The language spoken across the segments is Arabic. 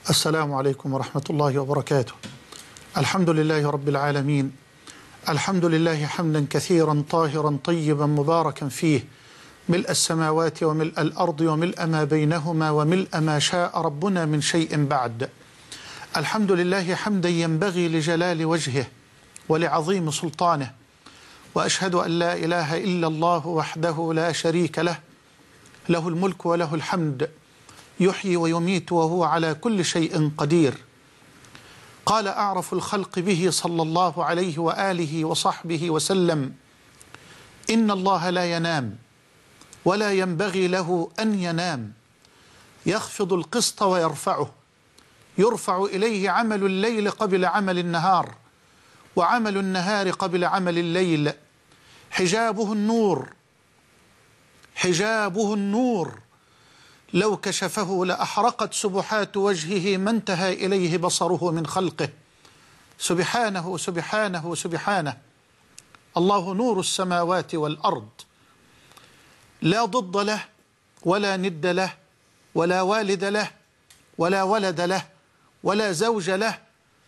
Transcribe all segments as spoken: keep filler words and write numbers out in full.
السلام عليكم ورحمة الله وبركاته. الحمد لله رب العالمين، الحمد لله حمدا كثيرا طاهرا طيبا مباركا فيه، ملء السماوات وملء الأرض وملء ما بينهما وملء ما شاء ربنا من شيء بعد. الحمد لله حمدا ينبغي لجلال وجهه ولعظيم سلطانه، وأشهد أن لا إله إلا الله وحده لا شريك له، له الملك وله الحمد، يحيي ويميت وهو على كل شيء قدير. قال أعرف الخلق به صلى الله عليه وآله وصحبه وسلم: إن الله لا ينام ولا ينبغي له أن ينام، يخفض القسط ويرفعه، يرفع إليه عمل الليل قبل عمل النهار، وعمل النهار قبل عمل الليل. حجابه النور، حجابه النور، لو كشفه لأحرقت سبحات وجهه ما انتهى إليه بصره من خلقه. سبحانه سبحانه سبحانه. الله نور السماوات والأرض، لا ضد له ولا ند له ولا والد له ولا ولد له ولا زوج له،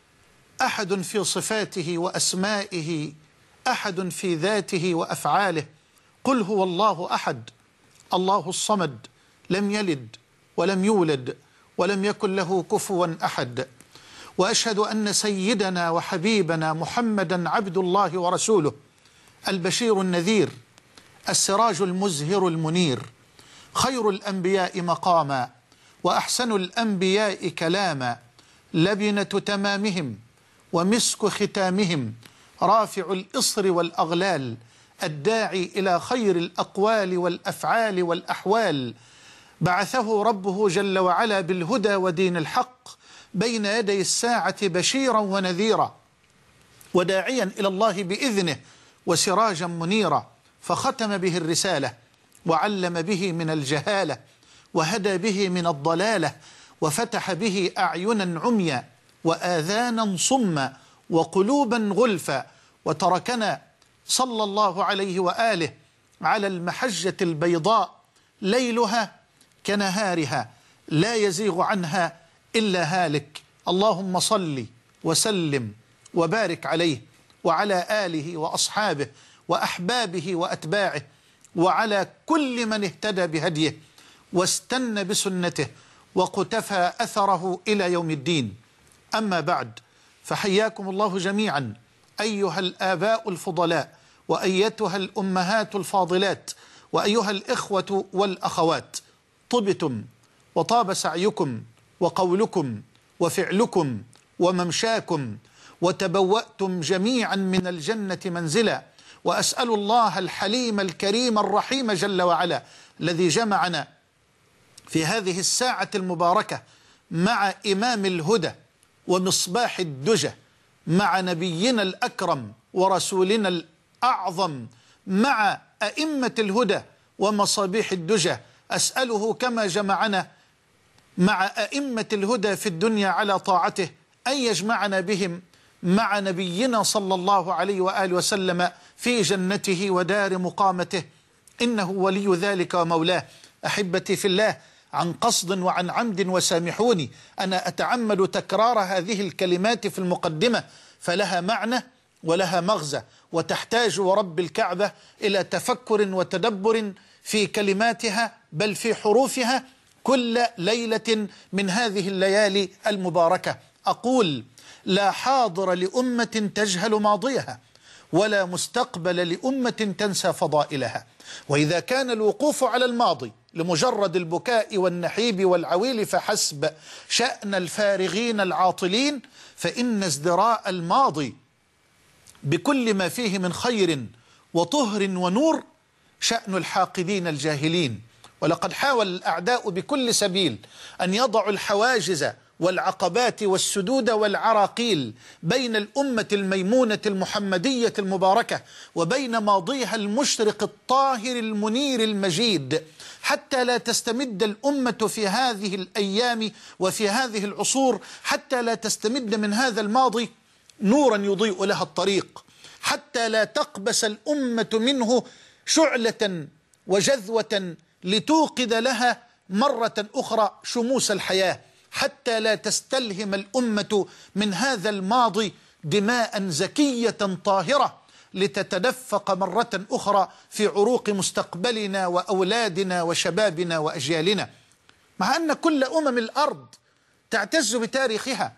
أحد في صفاته وأسمائه، أحد في ذاته وأفعاله. قل هو الله أحد، الله الصمد، لم يلد ولم يولد ولم يكن له كفوا أحد. وأشهد أن سيدنا وحبيبنا محمدا عبد الله ورسوله، البشير النذير، السراج المزهر المنير، خير الأنبياء مقاما وأحسن الأنبياء كلاما، لبنة تمامهم ومسك ختامهم، رافع الإصر والأغلال، الداعي إلى خير الأقوال والأفعال والأحوال. بعثه ربه جل وعلا بالهدى ودين الحق بين يدي الساعة بشيرا ونذيرا، وداعيا إلى الله بإذنه وسراجا منيرا، فختم به الرسالة وعلم به من الجهالة وهدى به من الضلالة، وفتح به أعينا عميا وآذانا صما وقلوبا غلفا، وتركنا صلى الله عليه وآله على المحجة البيضاء ليلها كنهارها، لا يزيغ عنها إلا هالك. اللهم صل وسلم وبارك عليه وعلى آله وأصحابه وأحبابه وأتباعه، وعلى كل من اهتدى بهديه واستنى بسنته وقتفى أثره إلى يوم الدين. أما بعد، فحياكم الله جميعا أيها الآباء الفضلاء، وأيتها الأمهات الفاضلات، وأيها الإخوة والأخوات. طبتم وطاب سعيكم وقولكم وفعلكم وممشاكم، وتبوأتم جميعا من الجنة منزلا. وأسأل الله الحليم الكريم الرحيم جل وعلا، الذي جمعنا في هذه الساعة المباركة مع إمام الهدى ومصباح الدجى، مع نبينا الأكرم ورسولنا الأعظم، مع أئمة الهدى ومصابيح الدجى. أسأله كما جمعنا مع أئمة الهدى في الدنيا على طاعته أن يجمعنا بهم مع نبينا صلى الله عليه وآله وسلم في جنته ودار مقامته، إنه ولي ذلك ومولاه. أحبتي في الله، عن قصد وعن عمد وسامحوني أنا أتعمد تكرار هذه الكلمات في المقدمة، فلها معنى ولها مغزى، وتحتاج ورب الكعبة إلى تفكر وتدبر في كلماتها بل في حروفها كل ليلة من هذه الليالي المباركة. أقول: لا حاضر لأمة تجهل ماضيها، ولا مستقبل لأمة تنسى فضائلها. وإذا كان الوقوف على الماضي لمجرد البكاء والنحيب والعويل فحسب شأن الفارغين العاطلين، فإن ازدراء الماضي بكل ما فيه من خير وطهر ونور شأن الحاقدين الجاهلين. ولقد حاول الأعداء بكل سبيل أن يضعوا الحواجز والعقبات والسدود والعراقيل بين الأمة الميمونة المحمدية المباركة وبين ماضيها المشرق الطاهر المنير المجيد، حتى لا تستمد الأمة في هذه الأيام وفي هذه العصور، حتى لا تستمد من هذا الماضي نورا يضيء لها الطريق، حتى لا تقبس الأمة منه شعلة وجذوة لتوقد لها مرة أخرى شموس الحياة، حتى لا تستلهم الأمة من هذا الماضي دماء زكية طاهرة لتتدفق مرة أخرى في عروق مستقبلنا وأولادنا وشبابنا وأجيالنا. مع أن كل أمم الأرض تعتز بتاريخها،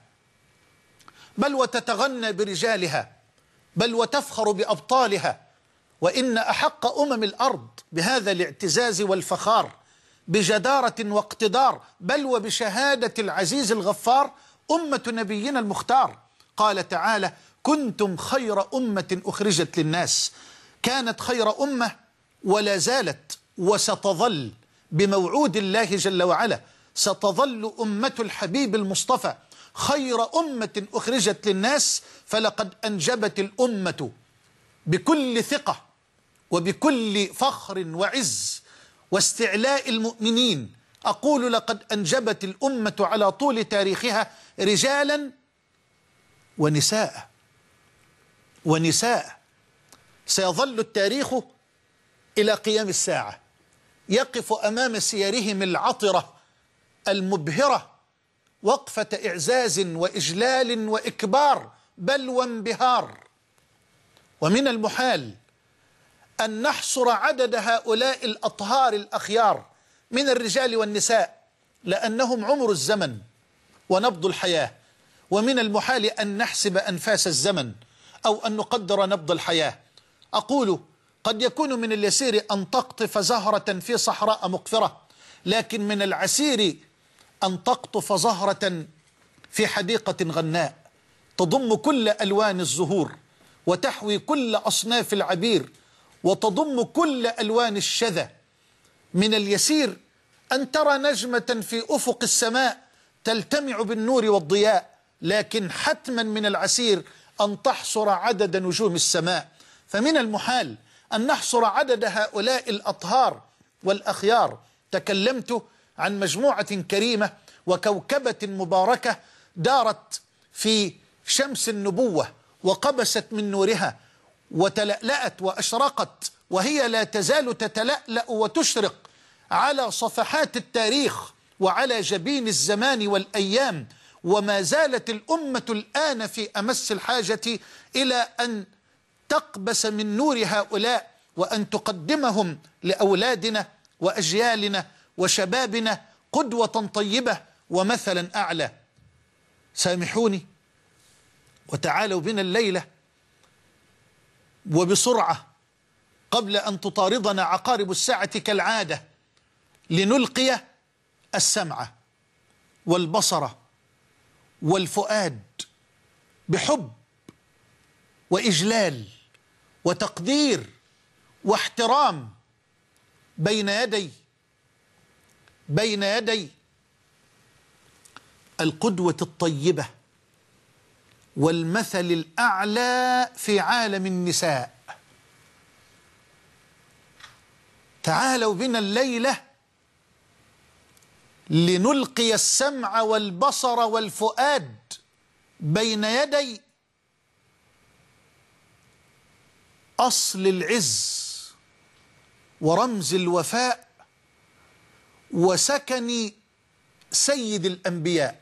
بل وتتغنى برجالها، بل وتفخر بأبطالها، وإن أحق أمم الأرض بهذا الاعتزاز والفخار بجدارة واقتدار، بل وبشهادة العزيز الغفار، أمة نبينا المختار. قال تعالى: كنتم خير أمة أخرجت للناس. كانت خير أمة ولا زالت وستظل بموعود الله جل وعلا، ستظل أمة الحبيب المصطفى خير أمة أخرجت للناس. فلقد أنجبت الأمة بكل ثقة وبكل فخر وعز واستعلاء المؤمنين، أقول لقد أنجبت الأمة على طول تاريخها رجالا ونساء ونساء. سيظل التاريخ إلى قيام الساعة يقف أمام سيرهم العطرة المبهرة وقفة إعزاز وإجلال وإكبار بل وانبهار. ومن المحال أن نحصر عدد هؤلاء الأطهار الأخيار من الرجال والنساء، لأنهم عمر الزمن ونبض الحياة، ومن المحال أن نحسب أنفاس الزمن أو أن نقدر نبض الحياة. أقول قد يكون من اليسير أن تقطف زهرة في صحراء مقفرة، لكن من العسير أن تقطف زهرة في حديقة غناء تضم كل ألوان الزهور وتحوي كل أصناف العبير وتضم كل ألوان الشذا. من اليسير أن ترى نجمة في أفق السماء تلتمع بالنور والضياء، لكن حتما من العسير أن تحصر عدد نجوم السماء. فمن المحال أن نحصر عدد هؤلاء الأطهار والأخيار. تكلمت عن مجموعة كريمة وكوكبة مباركة دارت في شمس النبوة وقبست من نورها وتلألأت وأشرقت، وهي لا تزال تتلألأ وتشرق على صفحات التاريخ وعلى جبين الزمان والأيام. وما زالت الأمة الآن في أمس الحاجة إلى أن تقبس من نور هؤلاء وأن تقدمهم لأولادنا وأجيالنا وشبابنا قدوة طيبة ومثلا أعلى. سامحوني وتعالوا بنا الليلة وبسرعة قبل أن تطاردنا عقارب الساعة كالعادة لنلقي السمع والبصر والفؤاد بحب وإجلال وتقدير واحترام بين يدي بين يدي القدوة الطيبة والمثل الأعلى في عالم النساء. تعالوا بنا الليلة لنلقي السمع والبصر والفؤاد بين يدي أصل العز ورمز الوفاء وسكن سيد الأنبياء.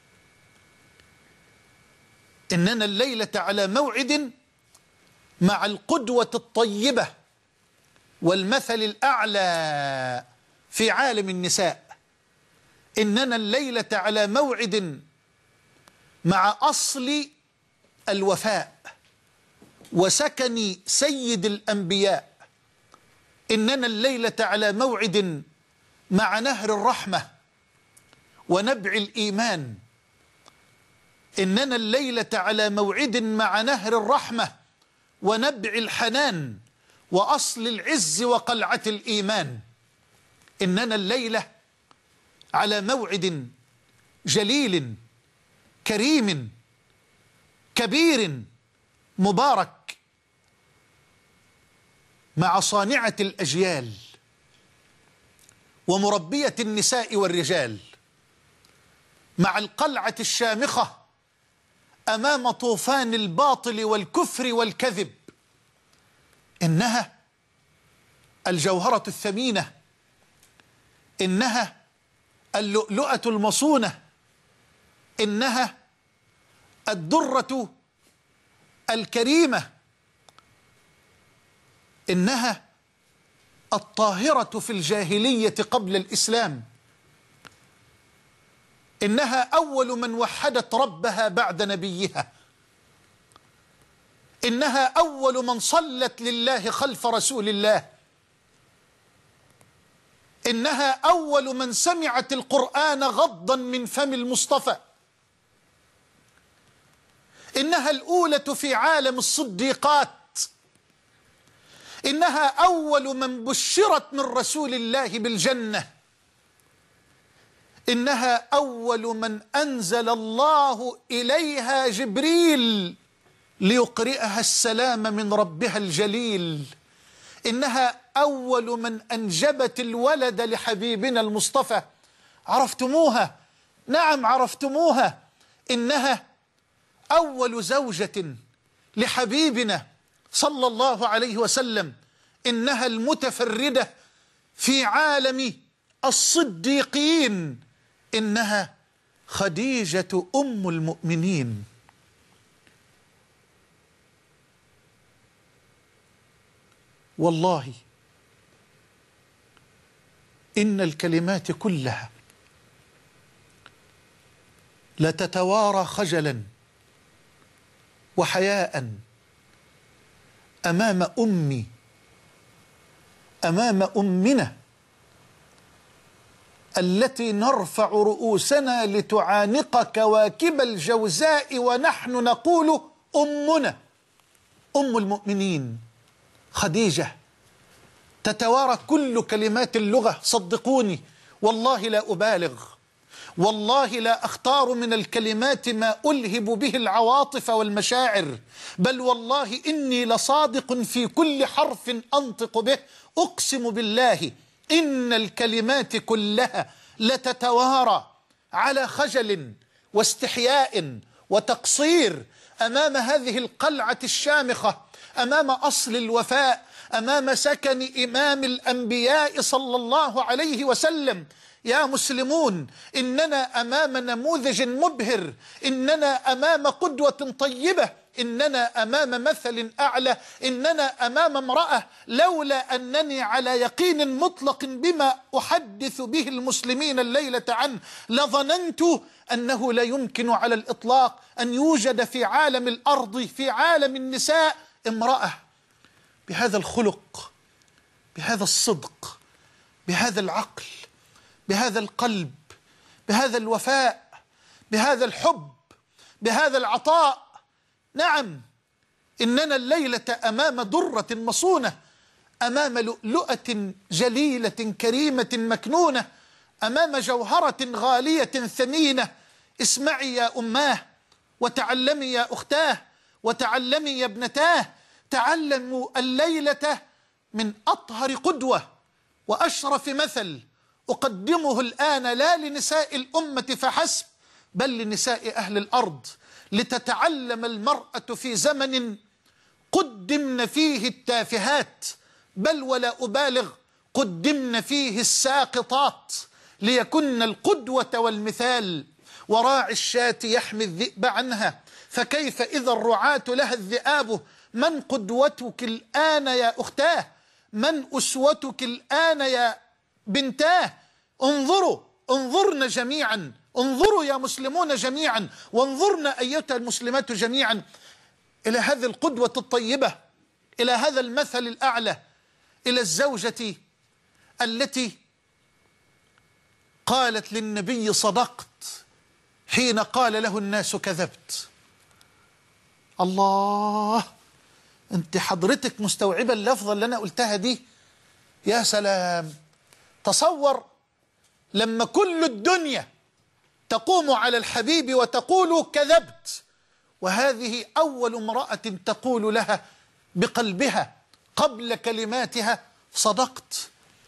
إننا الليلة على موعد مع القدوة الطيبة والمثل الأعلى في عالم النساء. إننا الليلة على موعد مع أصل الوفاء وسكن سيد الأنبياء. إننا الليلة على موعد مع نهر الرحمة ونبع الإيمان. إننا الليلة على موعد مع نهر الرحمة ونبع الحنان وأصل العز وقلعة الإيمان. إننا الليلة على موعد جليل كريم كبير مبارك مع صانعة الأجيال ومربية النساء والرجال، مع القلعة الشامخة أمام طوفان الباطل والكفر والكذب. إنها الجوهرة الثمينة، إنها اللؤلؤة المصونة، إنها الدرة الكريمة، إنها الطاهرة في الجاهلية قبل الإسلام، إنها أول من وحدت ربها بعد نبيها، إنها أول من صلت لله خلف رسول الله، إنها أول من سمعت القرآن غضا من فم المصطفى، إنها الأولى في عالم الصديقات، إنها أول من بشرت من رسول الله بالجنة، إنها أول من أنزل الله إليها جبريل ليقرئها السلام من ربها الجليل، إنها أول من أنجبت الولد لحبيبنا المصطفى. عرفتموها؟ نعم عرفتموها. إنها أول زوجة لحبيبنا صلى الله عليه وسلم، إنها المتفردة في عالم الصديقين، إنها خديجة أم المؤمنين. والله إن الكلمات كلها لتتوارى خجلا وحياء أمام أمي، أمام أمنا التي نرفع رؤوسنا لتعانق كواكب الجوزاء ونحن نقول أمنا، أم المؤمنين خديجة. تتوارى كل كلمات اللغة، صدقوني والله لا أبالغ، والله لا أختار من الكلمات ما ألهب به العواطف والمشاعر، بل والله إني لصادق في كل حرف أنطق به. أقسم بالله إن الكلمات كلها لتتوارى على خجل واستحياء وتقصير أمام هذه القلعة الشامخة، أمام أصل الوفاء، أمام سكن إمام الأنبياء صلى الله عليه وسلم. يا مسلمون، إننا أمام نموذج مبهر، إننا أمام قدوة طيبة، إننا أمام مثل أعلى، إننا أمام امرأة لولا أنني على يقين مطلق بما أحدث به المسلمين الليلة عنه لظننت أنه لا يمكن على الإطلاق أن يوجد في عالم الأرض، في عالم النساء، امرأة بهذا الخلق، بهذا الصدق، بهذا العقل، بهذا القلب، بهذا الوفاء، بهذا الحب، بهذا العطاء. نعم، إننا الليلة أمام درة مصونة، أمام لؤلؤة جليلة كريمة مكنونة، أمام جوهرة غالية ثمينة. اسمعي يا أماه، وتعلمي يا أختاه، وتعلمي يا ابنتاه. تعلموا الليلة من أطهر قدوة وأشرف مثل أقدمه الآن لا لنساء الأمة فحسب، بل لنساء أهل الأرض، لتتعلم المرأة في زمن قدمن فيه التافهات، بل ولا أبالغ قدمن فيه الساقطات، ليكن القدوة والمثال. وراعي الشاة يحمي الذئب عنها، فكيف إذا الرعاة لها الذئاب؟ من قدوتك الآن يا أختاه؟ من أسوتك الآن يا بنتاه؟ انظروا، انظرنا جميعا، انظروا يا مسلمون جميعا، وانظرنا أيتها المسلمات جميعا إلى هذه القدوة الطيبة، إلى هذا المثل الأعلى، إلى الزوجة التي قالت للنبي صدقت حين قال له الناس كذبت. الله، انت حضرتك مستوعبة اللفظة اللي أنا قلتها دي؟ يا سلام، تصور لما كل الدنيا تقوم على الحبيب وتقول كذبت، وهذه أول امرأة تقول لها بقلبها قبل كلماتها صدقت.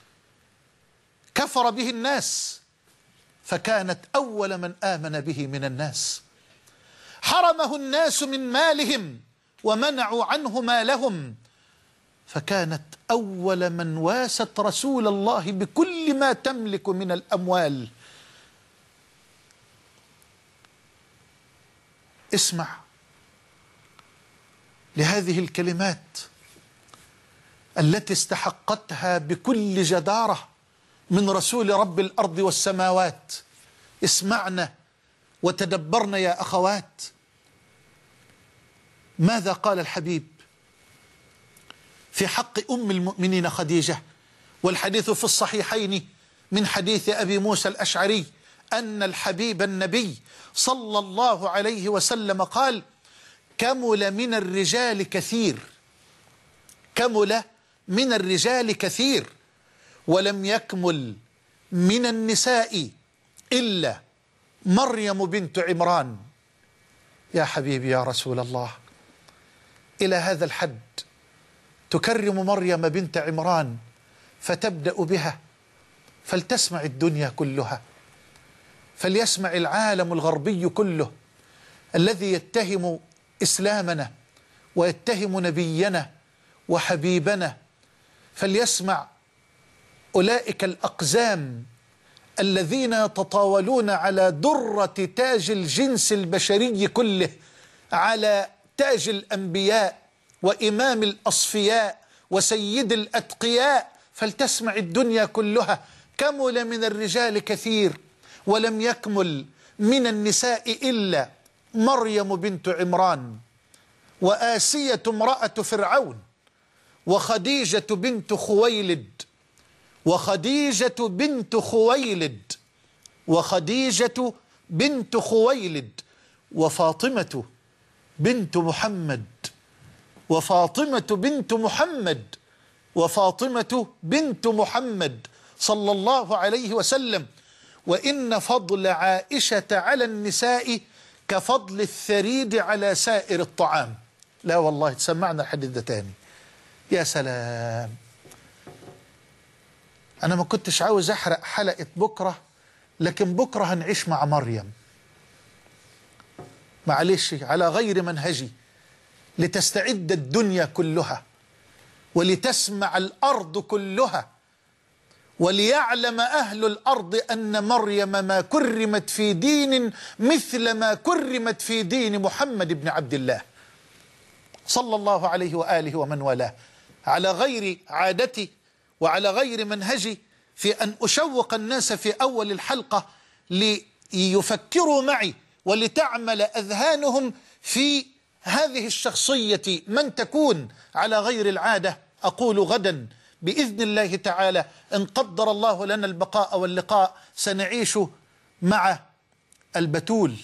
كفر به الناس فكانت أول من آمن به من الناس، حرمه الناس من مالهم ومنعوا عنه مالهم، فكانت أول من واست رسول الله بكل ما تملك من الأموال. اسمع لهذه الكلمات التي استحقتها بكل جدارة من رسول رب الأرض والسماوات. اسمعنا وتدبرنا يا أخوات. ماذا قال الحبيب في حق أم المؤمنين خديجة؟ والحديث في الصحيحين من حديث أبي موسى الأشعري أن الحبيب النبي صلى الله عليه وسلم قال: كمل من الرجال كثير، كمل من الرجال كثير، ولم يكمل من النساء إلا مريم بنت عمران. يا حبيبي يا رسول الله، إلى هذا الحد تكرم مريم بنت عمران فتبدأ بها، فلتسمع الدنيا كلها، فليسمع العالم الغربي كله الذي يتهم إسلامنا ويتهم نبينا وحبيبنا، فليسمع أولئك الأقزام الذين يتطاولون على درة تاج الجنس البشري كله، على تاج الأنبياء وإمام الأصفياء وسيد الأتقياء، فلتسمع الدنيا كلها: كمل من الرجال كثير ولم يكمل من النساء إلا مريم بنت عمران، وآسية امرأة فرعون، وخديجة بنت خويلد، وخديجة بنت خويلد، وخديجة بنت خويلد، وفاطمة بنت محمد، وفاطمة بنت محمد، وفاطمة بنت محمد صلى الله عليه وسلم. وإن فضل عائشة على النساء كفضل الثريد على سائر الطعام. لا والله تسمعنا الحديث ده تاني. يا سلام، أنا ما كنتش عاوز أحرق حلقة بكرة، لكن بكرة هنعيش مع مريم، معلش على غير منهجي، لتستعد الدنيا كلها ولتسمع الأرض كلها وليعلم أهل الأرض أن مريم ما كرمت في دين مثل ما كرمت في دين محمد بن عبد الله صلى الله عليه وآله ومن والاه، على غير عادتي وعلى غير منهجي في أن أشوق الناس في أول الحلقة ليفكروا معي ولتعمل أذهانهم في هذه الشخصية من تكون على غير العادة. أقول غدا بإذن الله تعالى إن قدر الله لنا البقاء واللقاء سنعيش مع البتول،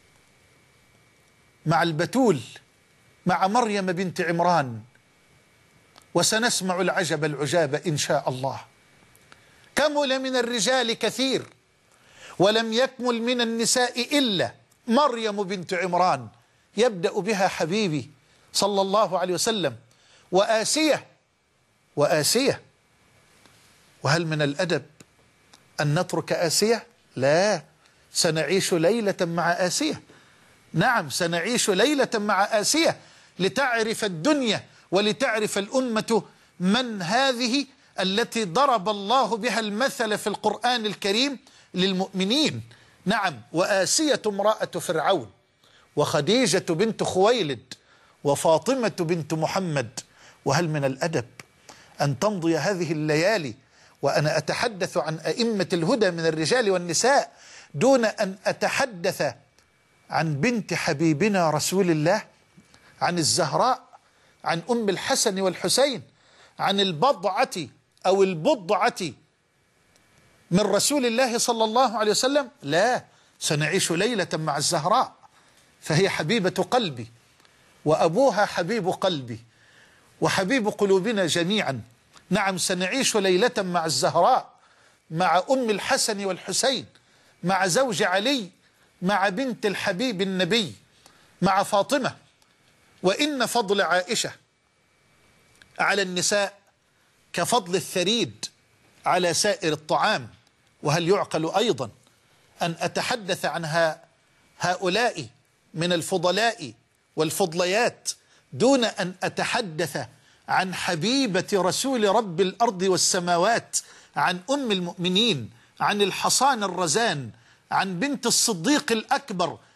مع البتول مع مريم بنت عمران، وسنسمع العجب العجاب إن شاء الله. كمل من الرجال كثير ولم يكمل من النساء إلا مريم بنت عمران، يبدأ بها حبيبي صلى الله عليه وسلم. وآسية، وآسية، وهل من الأدب أن نترك آسية؟ لا، سنعيش ليلة مع آسية. نعم سنعيش ليلة مع آسية لتعرف الدنيا ولتعرف الأمة من هذه التي ضرب الله بها المثل في القرآن الكريم للمؤمنين. نعم، وآسية امرأة فرعون، وخديجة بنت خويلد، وفاطمة بنت محمد. وهل من الأدب أن تمضي هذه الليالي وأنا أتحدث عن أئمة الهدى من الرجال والنساء دون أن أتحدث عن بنت حبيبنا رسول الله، عن الزهراء، عن أم الحسن والحسين، عن البضعة أو البضعة من رسول الله صلى الله عليه وسلم؟ لا، سنعيش ليلة مع الزهراء، فهي حبيبة قلبي، وأبوها حبيب قلبي وحبيب قلوبنا جميعا. نعم سنعيش ليلة مع الزهراء، مع أم الحسن والحسين، مع زوج علي، مع بنت الحبيب النبي، مع فاطمة. وإن فضل عائشة على النساء كفضل الثريد على سائر الطعام. وهل يعقل أيضا أن أتحدث عنها هؤلاء من الفضلاء والفضليات دون أن أتحدث عن حبيبة رسول رب الأرض والسماوات، عن أم المؤمنين، عن الحصان الرزان، عن بنت الصديق الأكبر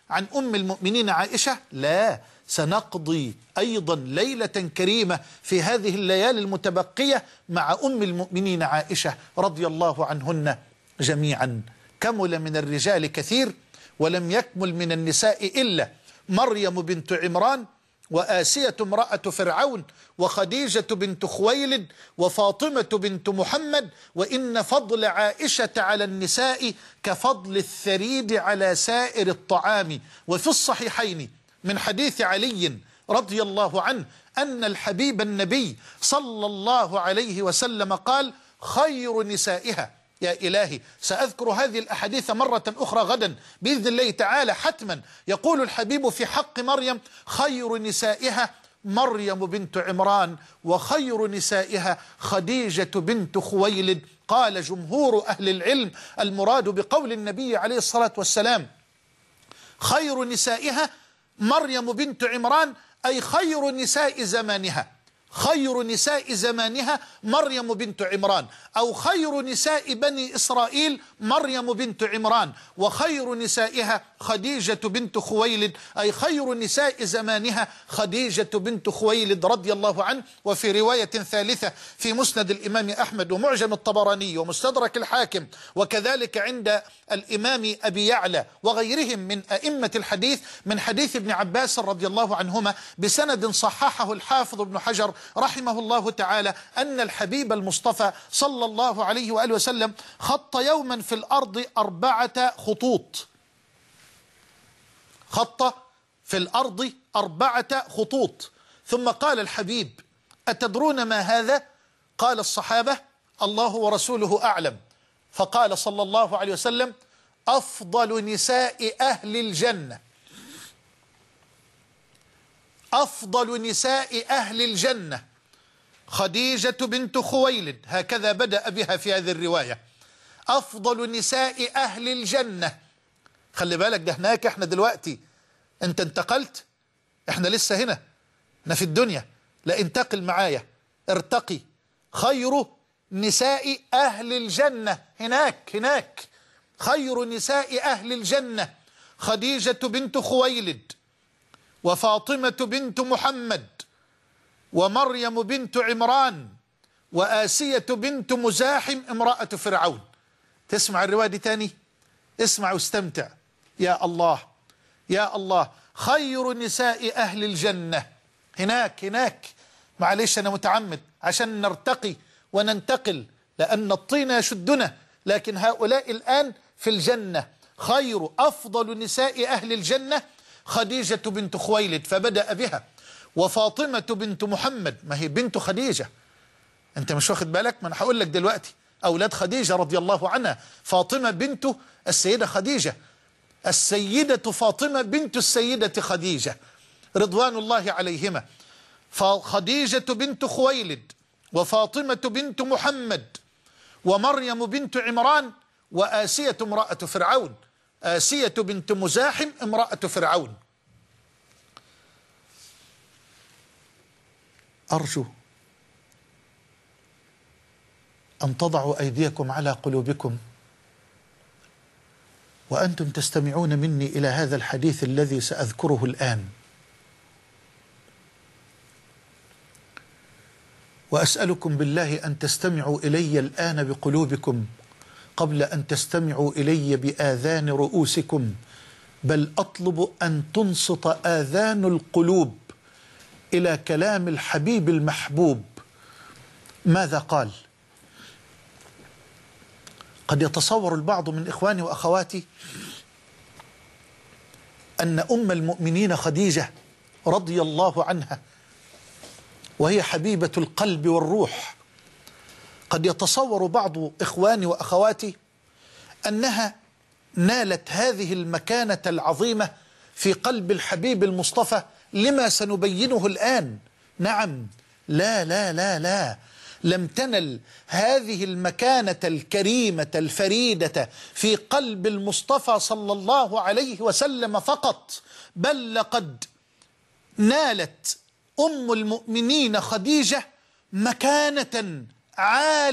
عن أم المؤمنين عائشة؟ لا، سنقضي أيضا ليلة كريمة في هذه الليالي المتبقية مع أم المؤمنين عائشة رضي الله عنهن جميعا. كمل من الرجال كثير ولم يكمل من النساء إلا مريم بنت عمران، وآسية امرأة فرعون، وخديجة بنت خويلد، وفاطمة بنت محمد. وإن فضل عائشة على النساء كفضل الثريد على سائر الطعام. وفي الصحيحين من حديث علي رضي الله عنه أن الحبيب النبي صلى الله عليه وسلم قال: خير نسائها. يا إلهي، سأذكر هذه الأحاديث مرة أخرى غدا بإذن الله تعالى حتما. يقول الحبيب في حق مريم: خير نسائها مريم بنت عمران، وخير نسائها خديجة بنت خويلد. قال جمهور أهل العلم المراد بقول النبي عليه الصلاة والسلام خير نسائها مريم بنت عمران أي خير نساء زمانها. خير نساء زمانها مريم بنت عمران، أو خير نساء بني إسرائيل مريم بنت عمران، وخير نسائها خديجة بنت خويلد أي خير نساء زمانها خديجة بنت خويلد رضي الله عنه. وفي رواية ثالثة في مسند الإمام أحمد ومعجم الطبراني ومستدرك الحاكم، وكذلك عند الإمام أبي يعلى وغيرهم من أئمة الحديث، من حديث ابن عباس رضي الله عنهما بسند صححه الحافظ ابن حجر رحمه الله تعالى أن الحبيب المصطفى صلى الله عليه وآله وسلم خط يوما في الأرض أربعة خطوط. خط في الأرض أربعة خطوط، ثم قال الحبيب: أتدرون ما هذا؟ قال الصحابة: الله ورسوله أعلم. فقال صلى الله عليه وسلم: أفضل نساء أهل الجنة. أفضل نساء أهل الجنة خديجة بنت خويلد، هكذا بدأ بها في هذه الرواية. أفضل نساء أهل الجنة. خلي بالك، ده هناك، احنا دلوقتي انت انتقلت، احنا لسه هنا، احنا في الدنيا. لا، انتقل معايا، ارتقي. خير نساء أهل الجنة هناك، هناك خير نساء أهل الجنة خديجة بنت خويلد، وفاطمة بنت محمد، ومريم بنت عمران، وآسية بنت مزاحم امرأة فرعون. تسمع الرواية دي تاني؟ اسمع واستمتع. يا الله يا الله، خير نساء أهل الجنة هناك، هناك. معلش أنا متعمد عشان نرتقي وننتقل، لأن الطين يشدنا، لكن هؤلاء الآن في الجنة. خير أفضل نساء أهل الجنة خديجة بنت خويلد، فبدأ بها. وفاطمة بنت محمد، ما هي بنت خديجة، أنت مش واخد بالك؟ ما أنا هقول لك دلوقتي. أولاد خديجة رضي الله عنها، فاطمة بنت السيدة خديجة، السيدة فاطمة بنت السيدة خديجة رضوان الله عليهما. فخديجة بنت خويلد، وفاطمة بنت محمد، ومريم بنت عمران، وآسية امرأة فرعون، آسية بنت مزاحم امرأة فرعون. أرجو أن تضعوا أيديكم على قلوبكم وأنتم تستمعون مني إلى هذا الحديث الذي سأذكره الآن، وأسألكم بالله أن تستمعوا إلي الآن بقلوبكم قبل أن تستمعوا إلي بآذان رؤوسكم، بل أطلب أن تنصت آذان القلوب إلى كلام الحبيب المحبوب. ماذا قال؟ قد يتصور البعض من إخواني وأخواتي أن أم المؤمنين خديجة رضي الله عنها، وهي حبيبة القلب والروح، قد يتصور بعض إخواني وأخواتي أنها نالت هذه المكانة العظيمة في قلب الحبيب المصطفى لما سنبينه الآن. نعم، لا لا لا لا، لم تنل هذه المكانة الكريمة الفريدة في قلب المصطفى صلى الله عليه وسلم فقط، بل لقد نالت أم المؤمنين خديجة مكانة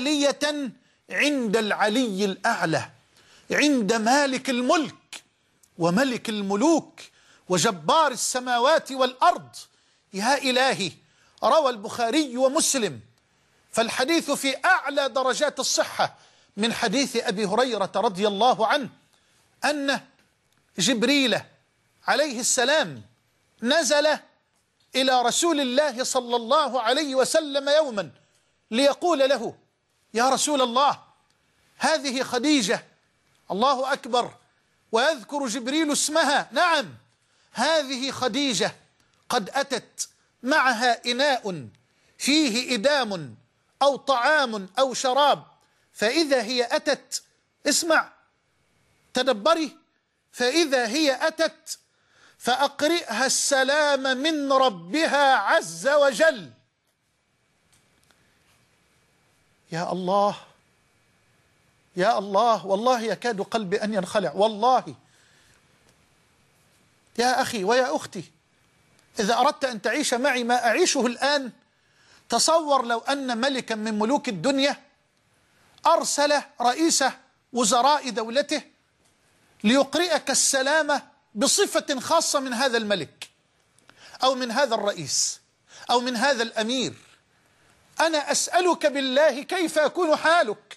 عالية عند العلي الأعلى، عند مالك الملك، وملك الملوك وجبار السماوات والأرض. يا إلهي، روى البخاري ومسلم، فالحديث في أعلى درجات الصحة، من حديث أبي هريرة رضي الله عنه أن جبريل عليه السلام نزل إلى رسول الله صلى الله عليه وسلم يوما ليقول له: يا رسول الله، هذه خديجة. الله أكبر. ويذكر جبريل اسمها. نعم، هذه خديجة قد أتت معها إناء فيه إدام أو طعام أو شراب، فإذا هي أتت، اسمع تدبري، فإذا هي أتت فأقرئها السلام من ربها عز وجل. يا الله يا الله، والله يكاد قلبي أن ينخلع، والله يا أخي ويا أختي، إذا أردت أن تعيش معي ما أعيشه الآن، تصور لو أن ملكا من ملوك الدنيا أرسل رئيس وزراء دولته ليقرئك السلام بصفة خاصة من هذا الملك أو من هذا الرئيس أو من هذا الأمير. أنا أسألك بالله كيف يكون حالك؟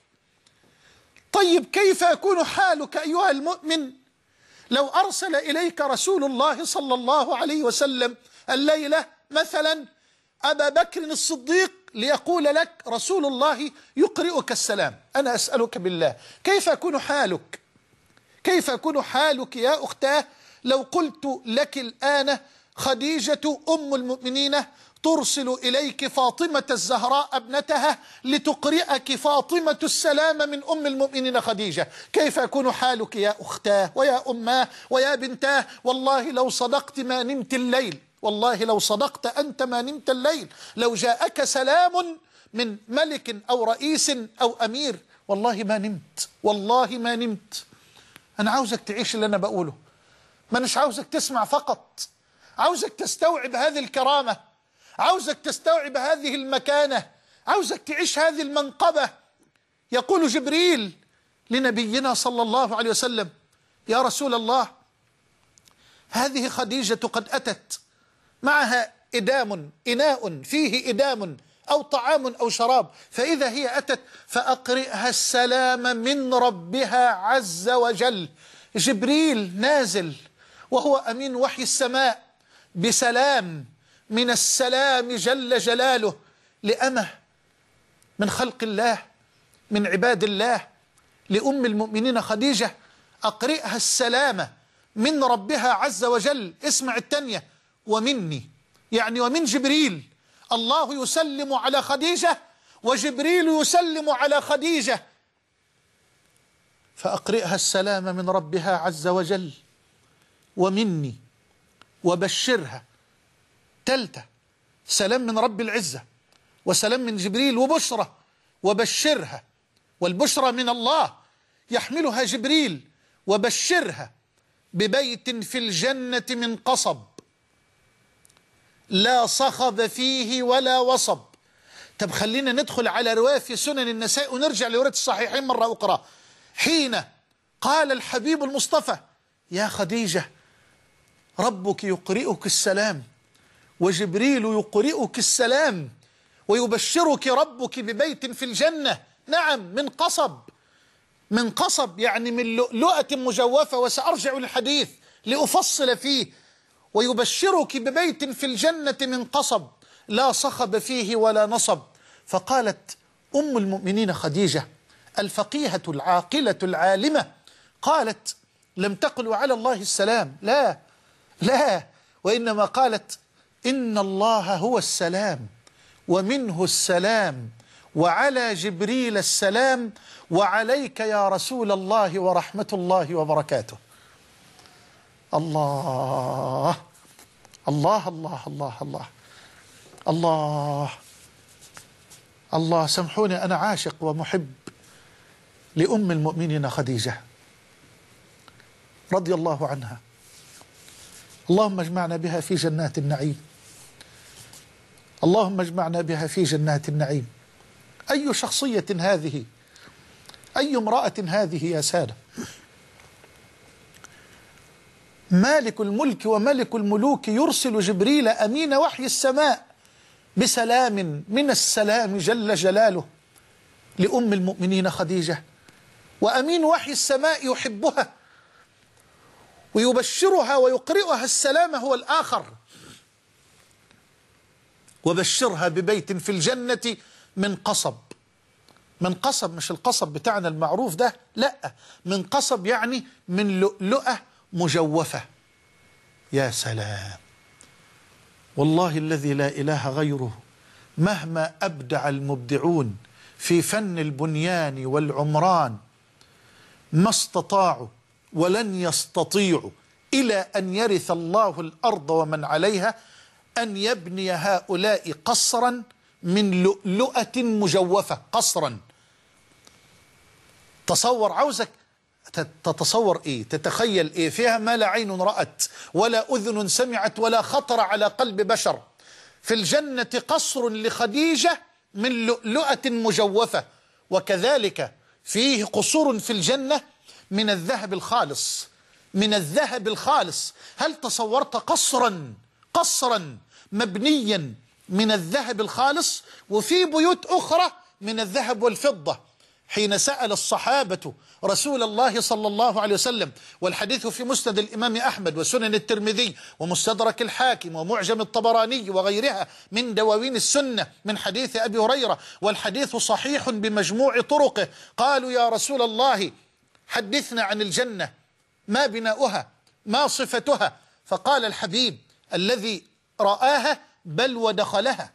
طيب كيف يكون حالك أيها المؤمن لو أرسل إليك رسول الله صلى الله عليه وسلم الليلة مثلا أبا بكر الصديق ليقول لك رسول الله يقرئك السلام؟ أنا أسألك بالله كيف يكون حالك؟ كيف يكون حالك يا أختاه لو قلت لك الآن خديجة أم المؤمنين ترسل إليك فاطمة الزهراء ابنتها لتقرئك فاطمة السلام من أم المؤمنين خديجة؟ كيف يكون حالك يا أختاه ويا أماه ويا بنتاه؟ والله لو صدقت ما نمت الليل، والله لو صدقت أنت ما نمت الليل، لو جاءك سلام من ملك أو رئيس أو أمير والله ما نمت، والله ما نمت. أنا عاوزك تعيش اللي أنا بقوله، ما مش عاوزك تسمع فقط، عاوزك تستوعب هذه الكرامة، عاوزك تستوعب هذه المكانة، عاوزك تعيش هذه المنقبة. يقول جبريل لنبينا صلى الله عليه وسلم: يا رسول الله، هذه خديجة قد أتت معها إدام، إناء فيه إدام أو طعام أو شراب، فإذا هي أتت فأقرئها السلام من ربها عز وجل. جبريل نازل وهو أمين وحي السماء بسلام من السلام جل جلاله لأمه من خلق الله من عباد الله، لأم المؤمنين خديجة، أقرئها السلام من ربها عز وجل. اسمع التانية: ومني، يعني ومن جبريل. الله يسلم على خديجة وجبريل يسلم على خديجة، فأقرئها السلام من ربها عز وجل ومني، وبشرها. تالتة: سلام من رب العزة وسلام من جبريل وبشرة، وبشرها، والبشرى من الله يحملها جبريل. وبشرها ببيت في الجنة من قصب لا صخب فيه ولا وصب. طب خلينا ندخل على رواية في سنن النساء ونرجع لرواية الصحيحين مرة أخرى. حين قال الحبيب المصطفى: يا خديجة، ربك يقرئك السلام وجبريل يقرئك السلام ويبشرك ربك ببيت في الجنة، نعم من قصب، من قصب يعني من لؤلؤة مجوفة، وسأرجع للحديث لأفصل فيه. ويبشرك ببيت في الجنة من قصب لا صخب فيه ولا نصب. فقالت أم المؤمنين خديجة الفقيهة العاقلة العالمة، قالت: لم تقل على الله السلام، لا لا، وإنما قالت: إن الله هو السلام ومنه السلام وعلى جبريل السلام وعليك يا رسول الله ورحمة الله وبركاته. الله الله الله الله الله الله الله. سامحوني، أنا عاشق ومحب لأم المؤمنين خديجة رضي الله عنها. اللهم اجمعنا بها في جنات النعيم، اللهم اجمعنا بها في جنات النعيم. أي شخصية هذه، أي امرأة هذه يا سادة. مالك الملك وملك الملوك يرسل جبريل أمين وحي السماء بسلام من السلام جل جلاله لأم المؤمنين خديجة، وأمين وحي السماء يحبها ويبشرها ويقرئها السلام هو الآخر، وبشرها ببيت في الجنة من قصب. من قصب مش القصب بتاعنا المعروف ده، لا، من قصب يعني من لؤلؤة مجوفة. يا سلام، والله الذي لا إله غيره مهما أبدع المبدعون في فن البنيان والعمران ما استطاعوا ولن يستطيعوا إلى أن يرث الله الأرض ومن عليها أن يبني هؤلاء قصرا من لؤلؤة مجوفة. قصرا، تصور، عاوزك تتصور إيه، تتخيل إيه فيها ما لا عين رأت ولا أذن سمعت ولا خطر على قلب بشر. في الجنة قصر لخديجة من لؤلؤة مجوفة، وكذلك فيه قصور في الجنة من الذهب الخالص، من الذهب الخالص. هل تصورت قصرا قصرا مبنيا من الذهب الخالص؟ وفي بيوت أخرى من الذهب والفضة. حين سأل الصحابة رسول الله صلى الله عليه وسلم، والحديث في مسند الإمام أحمد وسنن الترمذي ومستدرك الحاكم ومعجم الطبراني وغيرها من دواوين السنة من حديث أبي هريرة، والحديث صحيح بمجموع طرقه، قالوا يا رسول الله حدثنا عن الجنة، ما بناؤها، ما صفتها؟ فقال الحبيب الذي رآها بل ودخلها،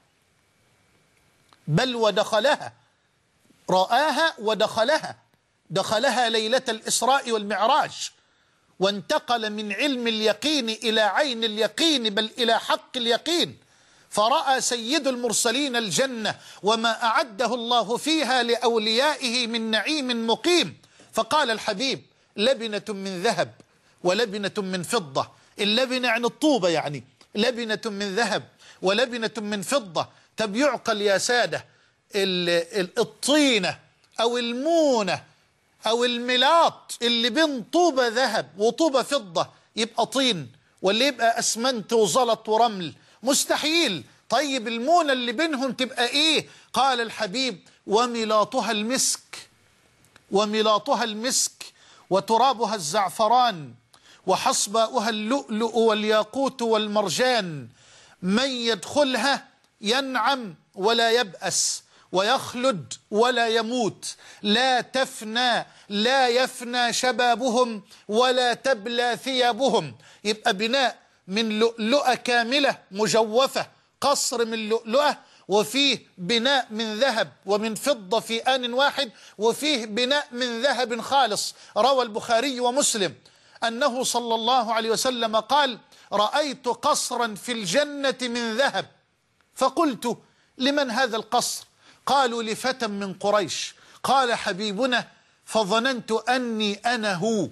بل ودخلها، رآها ودخلها، دخلها ليلة الإسراء والمعراج، وانتقل من علم اليقين إلى عين اليقين بل إلى حق اليقين، فرأى سيد المرسلين الجنة وما أعده الله فيها لأوليائه من نعيم مقيم. فقال الحبيب لبنة من ذهب ولبنة من فضة. اللبنة عن الطوبة، يعني لبنة من ذهب ولبنة من فضة. طب يعقل يا سادة الطينة أو المونة أو الملاط اللي بين طوبة ذهب وطوبة فضة يبقى طين، واللي يبقى أسمنت وزلط ورمل؟ مستحيل. طيب المونة اللي بينهم تبقى إيه؟ قال الحبيب وملاطها المسك، وملاطها المسك وترابها الزعفران وحصباؤها اللؤلؤ والياقوت والمرجان. من يدخلها ينعم ولا يبأس ويخلد ولا يموت، لا تفنى، لا يفنى شبابهم ولا تبلى ثيابهم. يبقى بناء من لؤلؤة كاملة مجوفة، قصر من لؤلؤة، وفيه بناء من ذهب ومن فضة في آن واحد، وفيه بناء من ذهب خالص. روى البخاري ومسلم أنه صلى الله عليه وسلم قال رأيت قصرا في الجنة من ذهب، فقلت لمن هذا القصر؟ قالوا لفتى من قريش. قال حبيبنا فظننت أني أنا هو،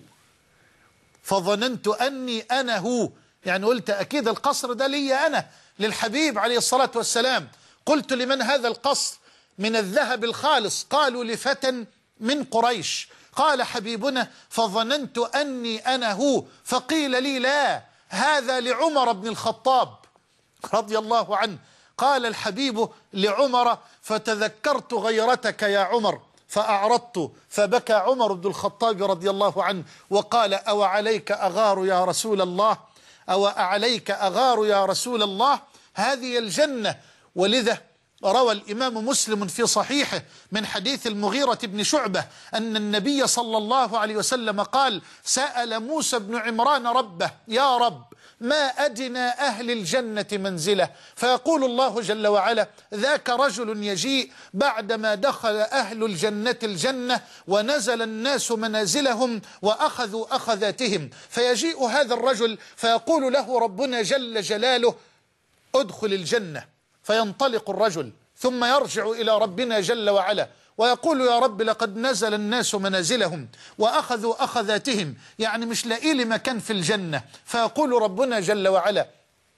فظننت أني أنا هو، يعني قلت أكيد القصر ده لي أنا، للحبيب عليه الصلاة والسلام. قلت لمن هذا القصر من الذهب الخالص؟ قالوا لفتى من قريش. قال حبيبنا فظننت أني أنا هو، فقيل لي لا، هذا لعمر بن الخطاب رضي الله عنه. قال الحبيب لعمر فتذكرت غيرتك يا عمر فأعرضت، فبكى عمر بن الخطاب رضي الله عنه وقال أو عليك أغار يا رسول الله، أو عليك أغار يا رسول الله، هذه الجنة. ولذا روى الإمام مسلم في صحيحه من حديث المغيرة بن شعبة أن النبي صلى الله عليه وسلم قال سأل موسى بن عمران ربه يا رب ما أدنى أهل الجنة منزله؟ فيقول الله جل وعلا ذاك رجل يجيء بعدما دخل أهل الجنة الجنة ونزل الناس منازلهم وأخذوا أخذاتهم، فيجيء هذا الرجل فيقول له ربنا جل جلاله ادخل الجنة، فينطلق الرجل ثم يرجع إلى ربنا جل وعلا ويقول يا رب لقد نزل الناس منازلهم وأخذوا أخذاتهم، يعني مش لاقي لي مكان في الجنة. فيقول ربنا جل وعلا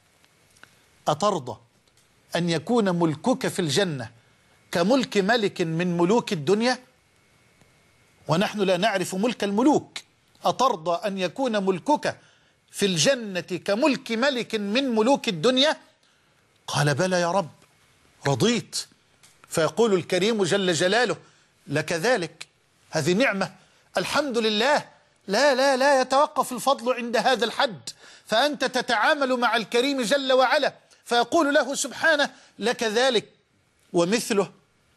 أترضى أن يكون ملكك في الجنة كملك ملك من ملوك الدنيا؟ ونحن لا نعرف ملك الملوك. أترضى أن يكون ملكك في الجنة كملك ملك من ملوك الدنيا؟ قال بلى يا رب، رضيت. فيقول الكريم جل جلاله لك ذلك، هذه نعمة، الحمد لله. لا لا لا يتوقف الفضل عند هذا الحد، فأنت تتعامل مع الكريم جل وعلا، فيقول له سبحانه لك ذلك ومثله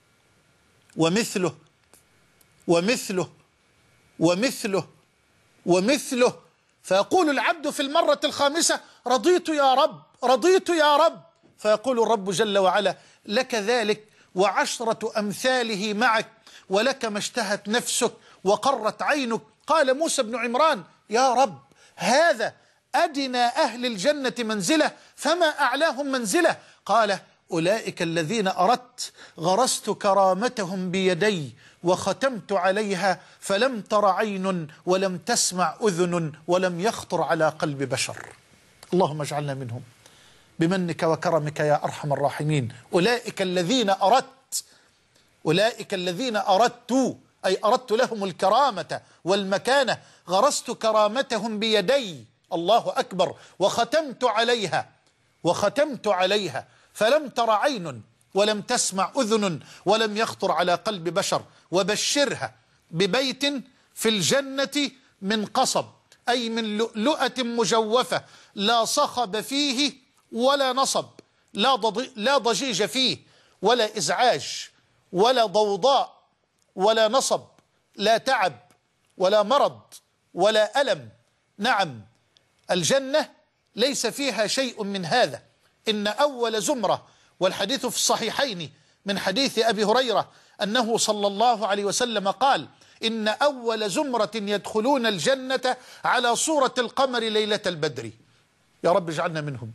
ومثله ومثله ومثله ومثله. فيقول العبد في المرة الخامسة رضيت يا رب، رضيت يا رب. فيقول الرب جل وعلا لك ذلك وعشرة أمثاله معك، ولك ما اشتهت نفسك وقرت عينك. قال موسى بن عمران يا رب هذا أدنى أهل الجنة منزلة فما أعلاهم منزلة. قال أولئك الذين أردت غرست كرامتهم بيدي وختمت عليها فلم تر عين ولم تسمع أذن ولم يخطر على قلب بشر. اللهم اجعلنا منهم بمنك وكرمك يا أرحم الراحمين. أولئك الذين أردت، أولئك الذين أردت أي أردت لهم الكرامة والمكانة، غرست كرامتهم بيدي، الله أكبر، وختمت عليها وختمت عليها فلم تر عين ولم تسمع أذن ولم يخطر على قلب بشر. وبشرها ببيت في الجنة من قصب، أي من لؤلؤة مجوفة، لا صخب فيه ولا نصب، لا لا ضجيج فيه ولا إزعاج ولا ضوضاء ولا نصب، لا تعب ولا مرض ولا ألم. نعم، الجنة ليس فيها شيء من هذا. إن أول زمرة، والحديث في الصحيحين من حديث أبي هريرة أنه صلى الله عليه وسلم قال إن أول زمرة يدخلون الجنة على صورة القمر ليلة البدر. يا رب اجعلنا منهم.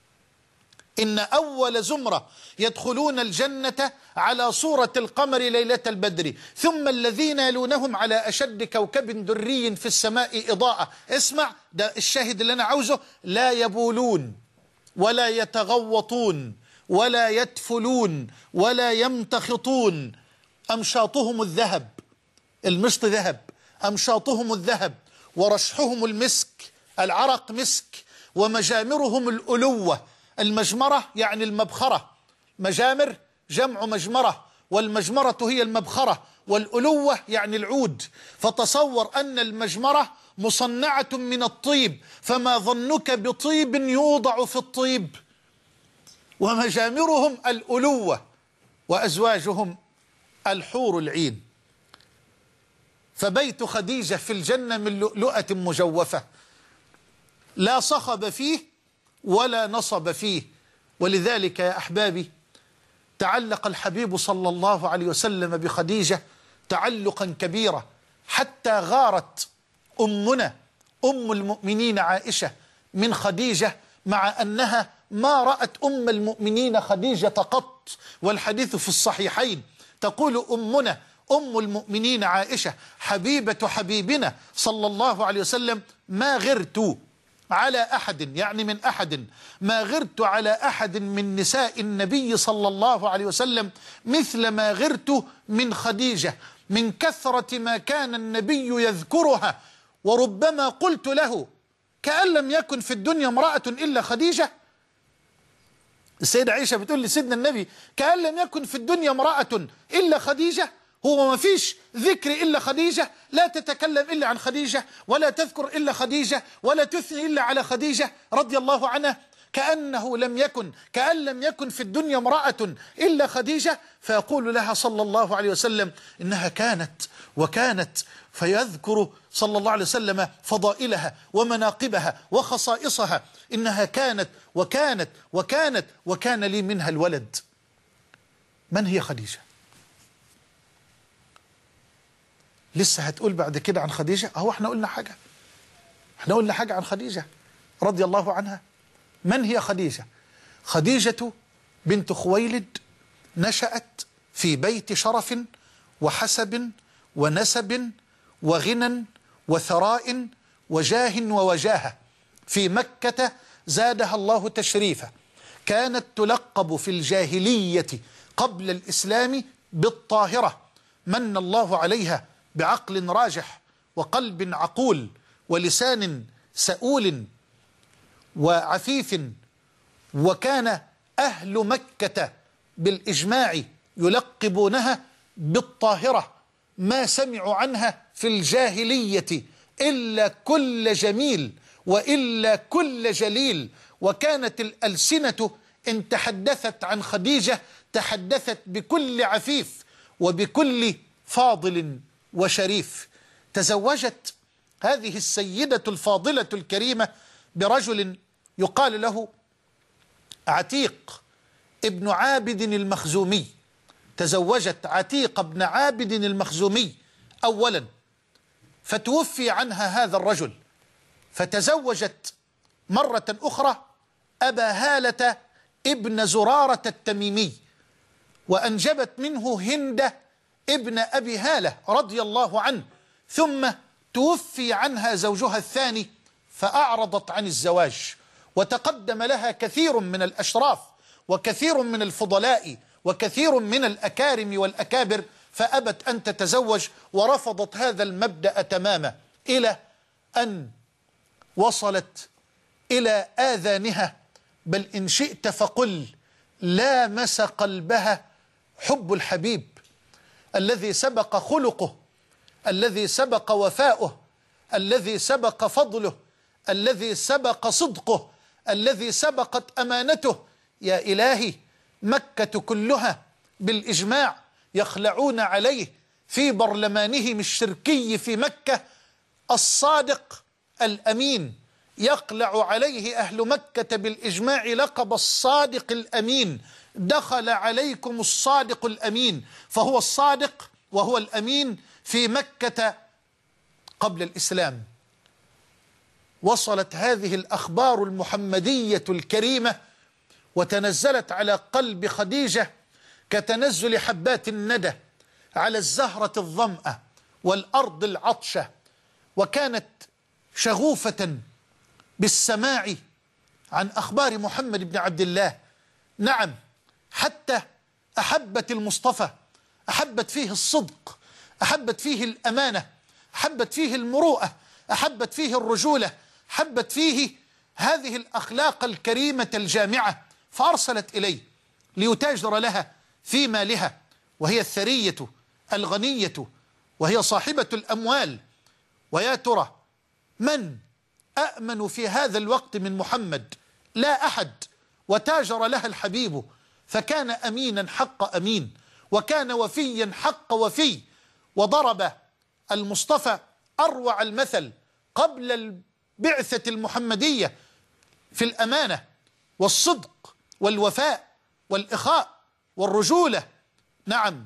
إن أول زمرة يدخلون الجنة على صورة القمر ليلة البدر، ثم الذين يلونهم على أشد كوكب دري في السماء إضاءة. اسمع، ده الشاهد اللي أنا عاوزه، لا يبولون ولا يتغوطون ولا يتفلون ولا يمتخطون، أمشاطهم الذهب، المشط ذهب، أمشاطهم الذهب، ورشحهم المسك، العرق مسك، ومجامرهم الألوة. المجمرة يعني المبخرة، مجامر جمع مجمرة، والمجمرة هي المبخرة، والألوة يعني العود. فتصور أن المجمرة مصنعة من الطيب، فما ظنك بطيب يوضع في الطيب. ومجامرهم الألوة، وأزواجهم الحور العين. فبيت خديجة في الجنة من لؤلؤة مجوفة، لا صخب فيه ولا نصب فيه. ولذلك يا أحبابي تعلق الحبيب صلى الله عليه وسلم بخديجة تعلقا كبيرا، حتى غارت أمنا أم المؤمنين عائشة من خديجة، مع أنها ما رأت أم المؤمنين خديجة قط. والحديث في الصحيحين تقول أمنا أم المؤمنين عائشة حبيبة حبيبنا صلى الله عليه وسلم ما غرت على أحد، يعني من أحد، ما غرت على أحد من نساء النبي صلى الله عليه وسلم مثل ما غرت من خديجة، من كثرة ما كان النبي يذكرها. وربما قلت له كأن لم يكن في الدنيا امرأة إلا خديجة. السيدة عائشة بتقول لسيدنا النبي كأن لم يكن في الدنيا امرأة إلا خديجة. هو ما فيش ذكر إلا خديجة، لا تتكلم إلا عن خديجة، ولا تذكر إلا خديجة، ولا تثني إلا على خديجة رضي الله عنها. كأنه لم يكن كأن لم يكن في الدنيا امرأة إلا خديجة. فيقول لها صلى الله عليه وسلم إنها كانت وكانت، فيذكر صلى الله عليه وسلم فضائلها ومناقبها وخصائصها. إنها كانت وكانت وكانت وكان لي منها الولد. من هي خديجة؟ لسه هتقول بعد كده عن خديجة؟ أهو احنا قلنا حاجة، احنا قلنا حاجة عن خديجة رضي الله عنها. من هي خديجة؟ خديجة بنت خويلد نشأت في بيت شرف وحسب ونسب وغنى وثراء وجاه ووجاهة في مكة زادها الله تشريفا. كانت تلقب في الجاهلية قبل الإسلام بالطاهرة، من الله عليها بعقل راجح وقلب عقول ولسان سؤول وعفيف، وكان أهل مكة بالإجماع يلقبونها بالطاهرة، ما سمعوا عنها في الجاهلية إلا كل جميل وإلا كل جليل. وكانت الألسنة إن تحدثت عن خديجة تحدثت بكل عفيف وبكل فاضل وشريف. تزوجت هذه السيدة الفاضلة الكريمة برجل يقال له عتيق ابن عابد المخزومي. تزوجت عتيق ابن عابد المخزومي أولا، فتوفي عنها هذا الرجل، فتزوجت مرة أخرى أبا هالة ابن زرارة التميمي، وأنجبت منه هند ابن أبي هالة رضي الله عنه، ثم توفي عنها زوجها الثاني فأعرضت عن الزواج، وتقدم لها كثير من الأشراف وكثير من الفضلاء وكثير من الأكارم والأكابر، فأبت أن تتزوج ورفضت هذا المبدأ تماما، إلى أن وصلت إلى آذانها، بل إن شئت فقل لامس قلبها حب الحبيب الذي سبق خلقه، الذي سبق وفاؤه، الذي سبق فضله، الذي سبق صدقه، الذي سبقت أمانته. يا إلهي، مكة كلها بالإجماع يخلعون عليه في برلمانهم الشركي في مكة الصادق الأمين، يقلع عليه أهل مكة بالإجماع لقب الصادق الأمين. دخل عليكم الصادق الأمين، فهو الصادق وهو الأمين في مكة قبل الإسلام. وصلت هذه الأخبار المحمدية الكريمة وتنزلت على قلب خديجة كتنزل حبات الندى على الزهرة الظمأة والأرض العطشة، وكانت شغوفة بالسماع عن أخبار محمد بن عبد الله. نعم، حتى أحبت المصطفى، أحبت فيه الصدق، أحبت فيه الأمانة، أحبت فيه المروءة، أحبت فيه الرجولة، أحبت فيه هذه الأخلاق الكريمة الجامعة، فأرسلت إليه ليتاجر لها في مالها، وهي الثرية الغنية وهي صاحبة الأموال. ويا ترى من أأمن في هذا الوقت من محمد؟ لا أحد. وتاجر لها الحبيب فكان أمينا حق أمين، وكان وفيا حق وفي، وضرب المصطفى أروع المثل قبل البعثة المحمدية في الأمانة والصدق والوفاء والإخاء والرجولة. نعم،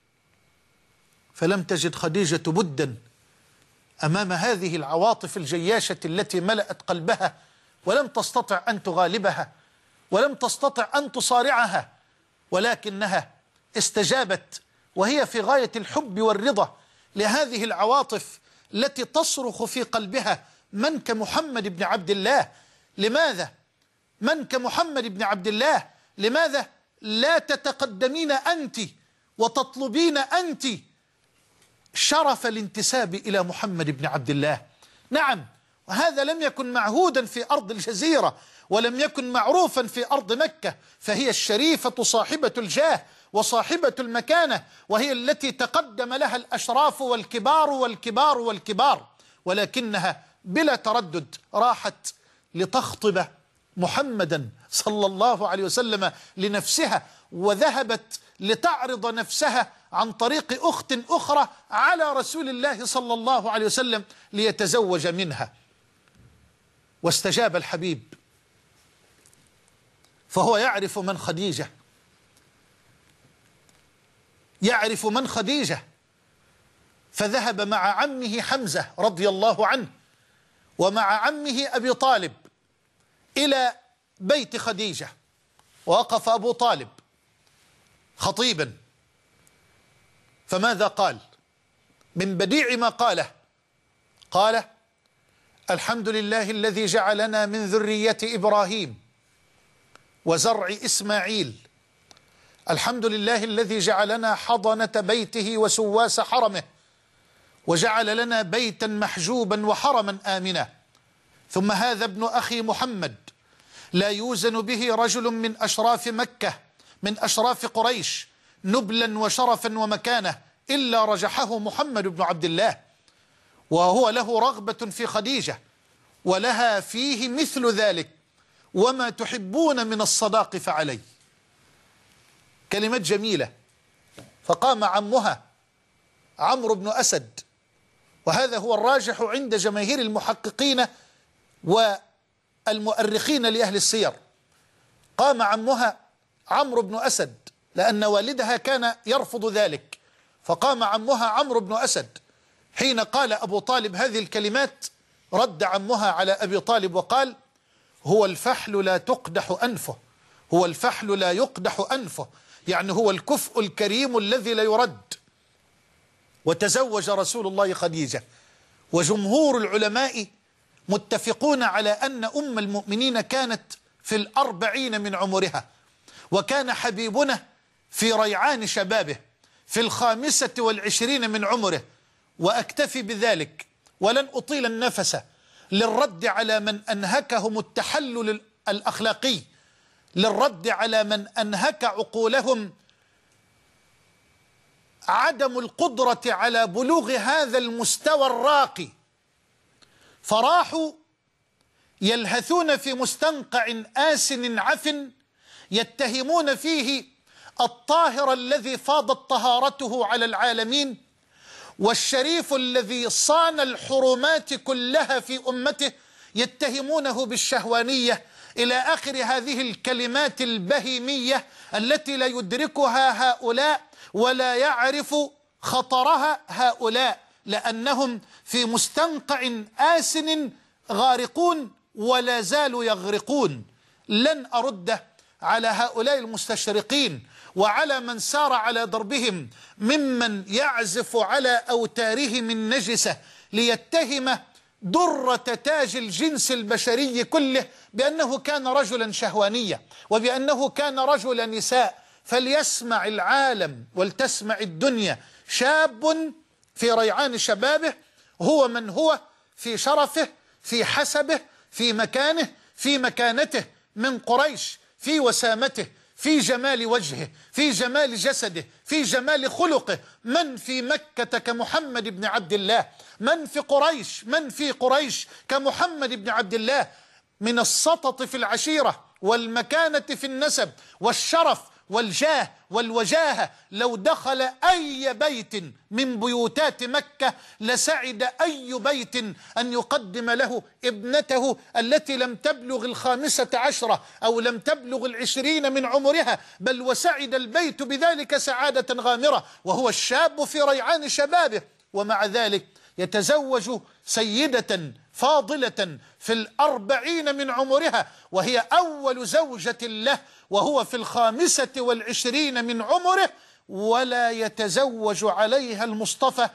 فلم تجد خديجة بدا أمام هذه العواطف الجياشة التي ملأت قلبها، ولم تستطع أن تغالبها ولم تستطع أن تصارعها، ولكنها استجابت وهي في غاية الحب والرضا لهذه العواطف التي تصرخ في قلبها: من كمحمد بن عبد الله؟ لماذا من كمحمد بن عبد الله؟ لماذا لا تتقدمين أنت وتطلبين أنت شرف الانتساب إلى محمد بن عبد الله؟ نعم، وهذا لم يكن معهودا في أرض الجزيرة، ولم يكن معروفا في أرض مكة، فهي الشريفة صاحبة الجاه وصاحبة المكانة، وهي التي تقدم لها الأشراف والكبار والكبار والكبار، ولكنها بلا تردد راحت لتخطب محمدا صلى الله عليه وسلم لنفسها، وذهبت لتعرض نفسها عن طريق أخت أخرى على رسول الله صلى الله عليه وسلم ليتزوج منها. واستجاب الحبيب، فهو يعرف من خديجة، يعرف من خديجة، فذهب مع عمه حمزة رضي الله عنه ومع عمه أبي طالب إلى بيت خديجة، ووقف أبو طالب خطيبا، فماذا قال؟ من بديع ما قاله، قال: الحمد لله الذي جعلنا من ذرية إبراهيم وزرع إسماعيل، الحمد لله الذي جعلنا حضنة بيته وسواس حرمه، وجعل لنا بيتا محجوبا وحرما آمنا. ثم هذا ابن أخي محمد لا يوزن به رجل من أشراف مكة من أشراف قريش نبلا وشرفا ومكانة إلا رجحه محمد بن عبد الله، وهو له رغبة في خديجة ولها فيه مثل ذلك، وما تحبون من الصداق فعلي. كلمات جميلة. فقام عمها عمرو بن أسد، وهذا هو الراجح عند جماهير المحققين والمؤرخين لأهل السير. قام عمها عمرو بن أسد لأن والدها كان يرفض ذلك، فقام عمها عمرو بن أسد حين قال أبو طالب هذه الكلمات. رد عمها على أبي طالب وقال: هو الفحل لا تقدح أنفه، هو الفحل لا يقدح أنفه، يعني هو الكفء الكريم الذي لا يرد. وتزوج رسول الله خديجة، وجمهور العلماء متفقون على أن أم المؤمنين كانت في الأربعين من عمرها، وكان حبيبنا في ريعان شبابه في الخامسة والعشرين من عمره. وأكتفي بذلك ولن أطيل النفس للرد على من أنهكهم التحلل الأخلاقي، للرد على من أنهك عقولهم عدم القدرة على بلوغ هذا المستوى الراقي، فراحوا يلهثون في مستنقع آسن عفن يتهمون فيه الطاهر الذي فاضت طهارته على العالمين، والشريف الذي صان الحرمات كلها في أمته، يتهمونه بالشهوانية، إلى آخر هذه الكلمات البهيمية التي لا يدركها هؤلاء ولا يعرف خطرها هؤلاء، لأنهم في مستنقع آسن غارقون ولا زالوا يغرقون. لن أرد على هؤلاء المستشرقين وعلى من سار على دربهم ممن يعزف على أوتارهم النجسة ليتهم درة تاج الجنس البشري كله بأنه كان رجلا شهوانيا وبأنه كان رجل نساء. فليسمع العالم ولتسمع الدنيا، شاب في ريعان شبابه هو من هو في شرفه، في حسبه، في مكانه، في مكانته من قريش، في وسامته، في جمال وجهه، في جمال جسده، في جمال خلقه. من في مكة كمحمد بن عبد الله؟ من في قريش من في قريش كمحمد بن عبد الله؟ من السطط في العشيرة والمكانة في النسب والشرف والجاه والوجاهة. لو دخل أي بيت من بيوتات مكة لسعد أي بيت أن يقدم له ابنته التي لم تبلغ الخامسة عشرة أو لم تبلغ العشرين من عمرها، بل وسعد البيت بذلك سعادة غامرة، وهو الشاب في ريعان شبابه. ومع ذلك يتزوج سيدة فاضلة في الأربعين من عمرها، وهي أول زوجة له، وهو في الخامسة والعشرين من عمره، ولا يتزوج عليها المصطفى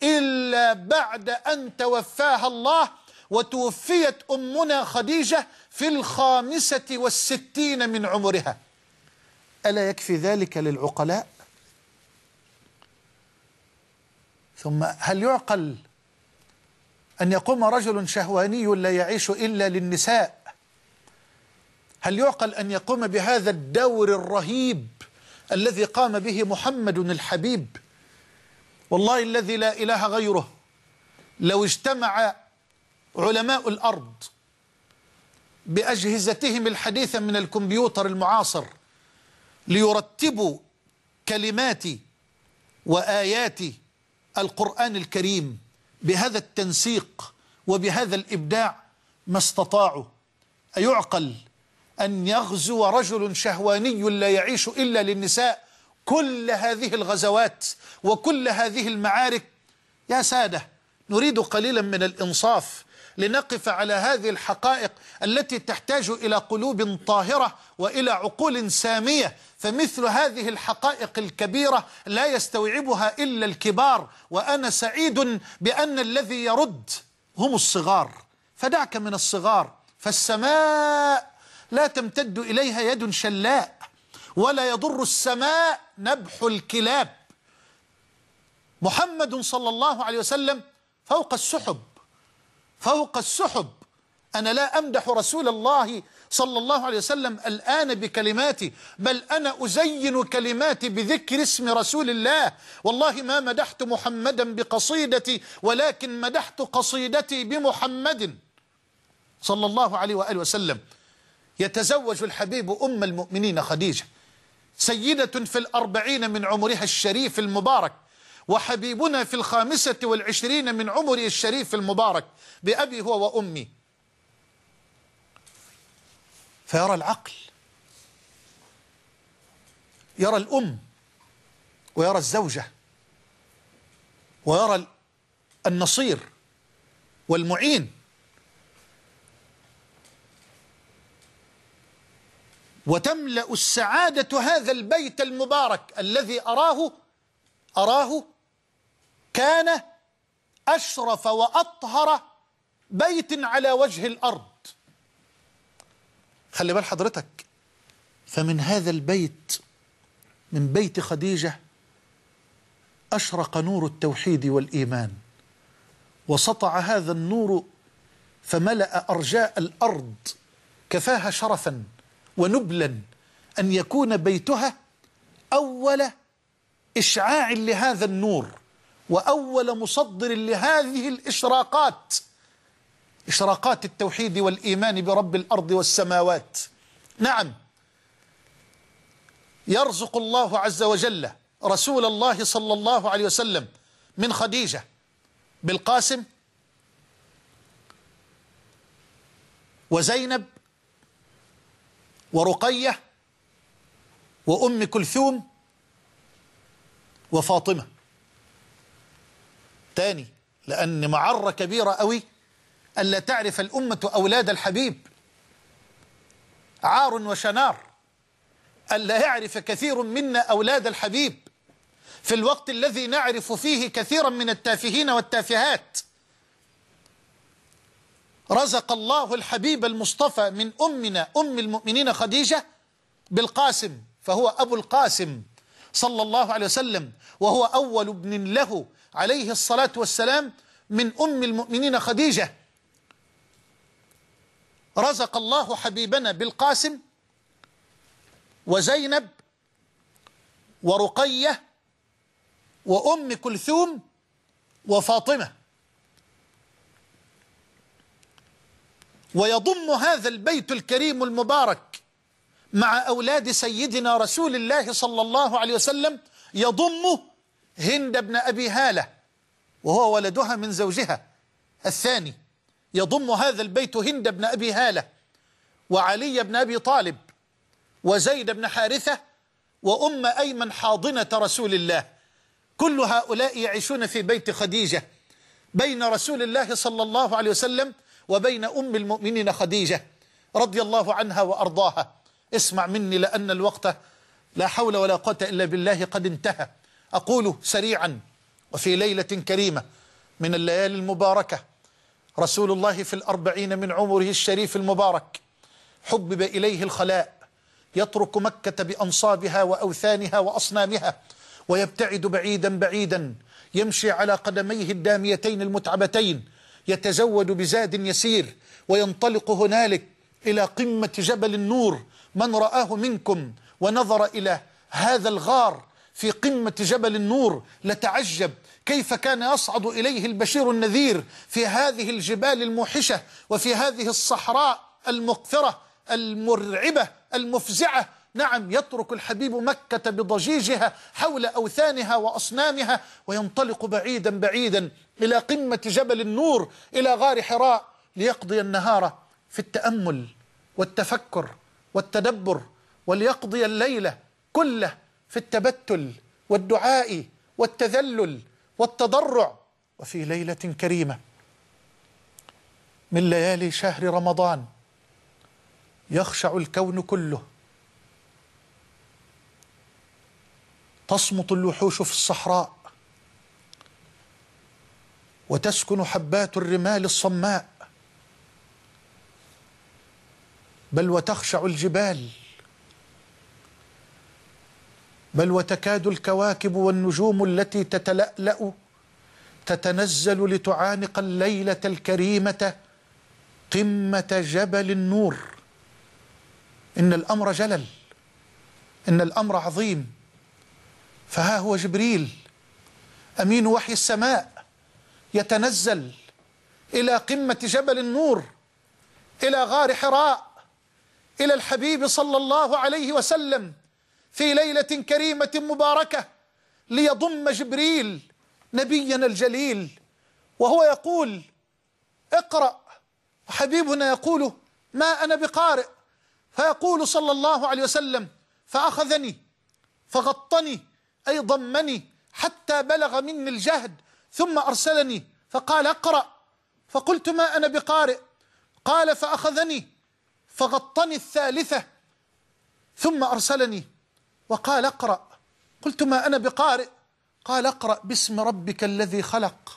إلا بعد أن توفاها الله. وتوفيت أمنا خديجة في الخامسة والستين من عمرها. ألا يكفي ذلك للعقلاء؟ ثم هل يعقل أن يقوم رجل شهواني لا يعيش إلا للنساء؟ هل يعقل أن يقوم بهذا الدور الرهيب الذي قام به محمد الحبيب؟ والله الذي لا إله غيره، لو اجتمع علماء الأرض بأجهزتهم الحديثة من الكمبيوتر المعاصر ليرتبوا كلمات وآيات القرآن الكريم بهذا التنسيق وبهذا الإبداع ما استطاعوا. أيعقل أن يغزو رجل شهواني لا يعيش إلا للنساء كل هذه الغزوات وكل هذه المعارك؟ يا سادة، نريد قليلا من الإنصاف لنقف على هذه الحقائق التي تحتاج إلى قلوب طاهرة وإلى عقول سامية. فمثل هذه الحقائق الكبيرة لا يستوعبها إلا الكبار، وأنا سعيد بأن الذي يرد هم الصغار. فدعك من الصغار، فالسماء لا تمتد إليها يد شلاء، ولا يضر السماء نبح الكلاب. محمد صلى الله عليه وسلم فوق السحب، فوق السحب أنا لا أمدح رسول الله صلى الله عليه وسلم الآن بكلماتي، بل أنا أزين كلماتي بذكر اسم رسول الله. والله ما مدحت محمدا بقصيدتي، ولكن مدحت قصيدتي بمحمد صلى الله عليه وآله وسلم. يتزوج الحبيب أم المؤمنين خديجة، سيدة في الأربعين من عمرها الشريف المبارك، وحبيبنا في الخامسة والعشرين من عمره الشريف المبارك، بأبي هو وأمي. فيرى العقل، يرى الأم، ويرى الزوجة، ويرى النصير والمعين، وتملأ السعادة هذا البيت المبارك الذي أراه أراه كان أشرف وأطهر بيت على وجه الأرض. خلي بال حضرتك، فمن هذا البيت، من بيت خديجة، أشرق نور التوحيد والإيمان، وسطع هذا النور فملأ أرجاء الأرض. كفاها شرفا ونبلا أن يكون بيتها أول إشعاع لهذا النور، وأول مصدر لهذه الإشراقات، إشراقات التوحيد والإيمان برب الأرض والسماوات. نعم، يرزق الله عز وجل رسول الله صلى الله عليه وسلم من خديجة بالقاسم وزينب ورقية وأم كلثوم وفاطمة. تاني، لأن معرة كبيرة قوي ألا تعرف الأمة أولاد الحبيب، عار وشنار ألا يعرف كثير منا أولاد الحبيب في الوقت الذي نعرف فيه كثيرا من التافهين والتافهات. رزق الله الحبيب المصطفى من أمنا أم المؤمنين خديجة بالقاسم، فهو أبو القاسم صلى الله عليه وسلم، وهو أول ابن له عليه الصلاة والسلام من أم المؤمنين خديجة. رزق الله حبيبنا بالقاسم وزينب ورقية وأم كلثوم وفاطمة. ويضم هذا البيت الكريم المبارك مع أولاد سيدنا رسول الله صلى الله عليه وسلم، يضم هند بن أبي هالة وهو ولدها من زوجها الثاني. يضم هذا البيت هند بن أبي هالة وعلي بن أبي طالب وزيد بن حارثة وأم أيمن حاضنة رسول الله. كل هؤلاء يعيشون في بيت خديجة، بين رسول الله صلى الله عليه وسلم وبين أم المؤمنين خديجة رضي الله عنها وأرضاها. اسمع مني لأن الوقت لا حول ولا قوة إلا بالله قد انتهى. أقول سريعا: وفي ليلة كريمة من الليالي المباركة، رسول الله في الأربعين من عمره الشريف المبارك حبب إليه الخلاء، يترك مكة بأنصابها وأوثانها وأصنامها ويبتعد بعيدا بعيدا، يمشي على قدميه الداميتين المتعبتين، يتزود بزاد يسير، وينطلق هنالك إلى قمة جبل النور. من رآه منكم ونظر إلى هذا الغار في قمة جبل النور لتعجب كيف كان يصعد إليه البشير النذير في هذه الجبال الموحشة وفي هذه الصحراء المقفرة المرعبة المفزعة. نعم، يترك الحبيب مكة بضجيجها حول أوثانها وأصنامها، وينطلق بعيدا بعيدا إلى قمة جبل النور، إلى غار حراء، ليقضي النهار في التأمل والتفكر والتدبر، وليقضي الليلة كله في التبتل والدعاء والتذلل والتضرع. وفي ليلة كريمة من ليالي شهر رمضان يخشع الكون كله، تصمت الوحوش في الصحراء، وتسكن حبات الرمال الصماء، بل وتخشع الجبال، بل وتكاد الكواكب والنجوم التي تتلألأ تتنزل لتعانق الليلة الكريمة قمة جبل النور. إن الأمر جلل، إن الأمر عظيم. فها هو جبريل أمين وحي السماء يتنزل إلى قمة جبل النور، إلى غار حراء، إلى الحبيب صلى الله عليه وسلم في ليلة كريمة مباركة، ليضم جبريل نبينا الجليل، وهو يقول: اقرأ. وحبيبنا يقول: ما أنا بقارئ. فيقول صلى الله عليه وسلم: فأخذني فغطني، أي ضمني حتى بلغ مني الجهد، ثم أرسلني فقال: اقرأ. فقلت: ما أنا بقارئ. قال: فأخذني فغطني الثالثة، ثم أرسلني وقال: اقرأ. قلت: ما أنا بقارئ. قال: اقرأ باسم ربك الذي خلق،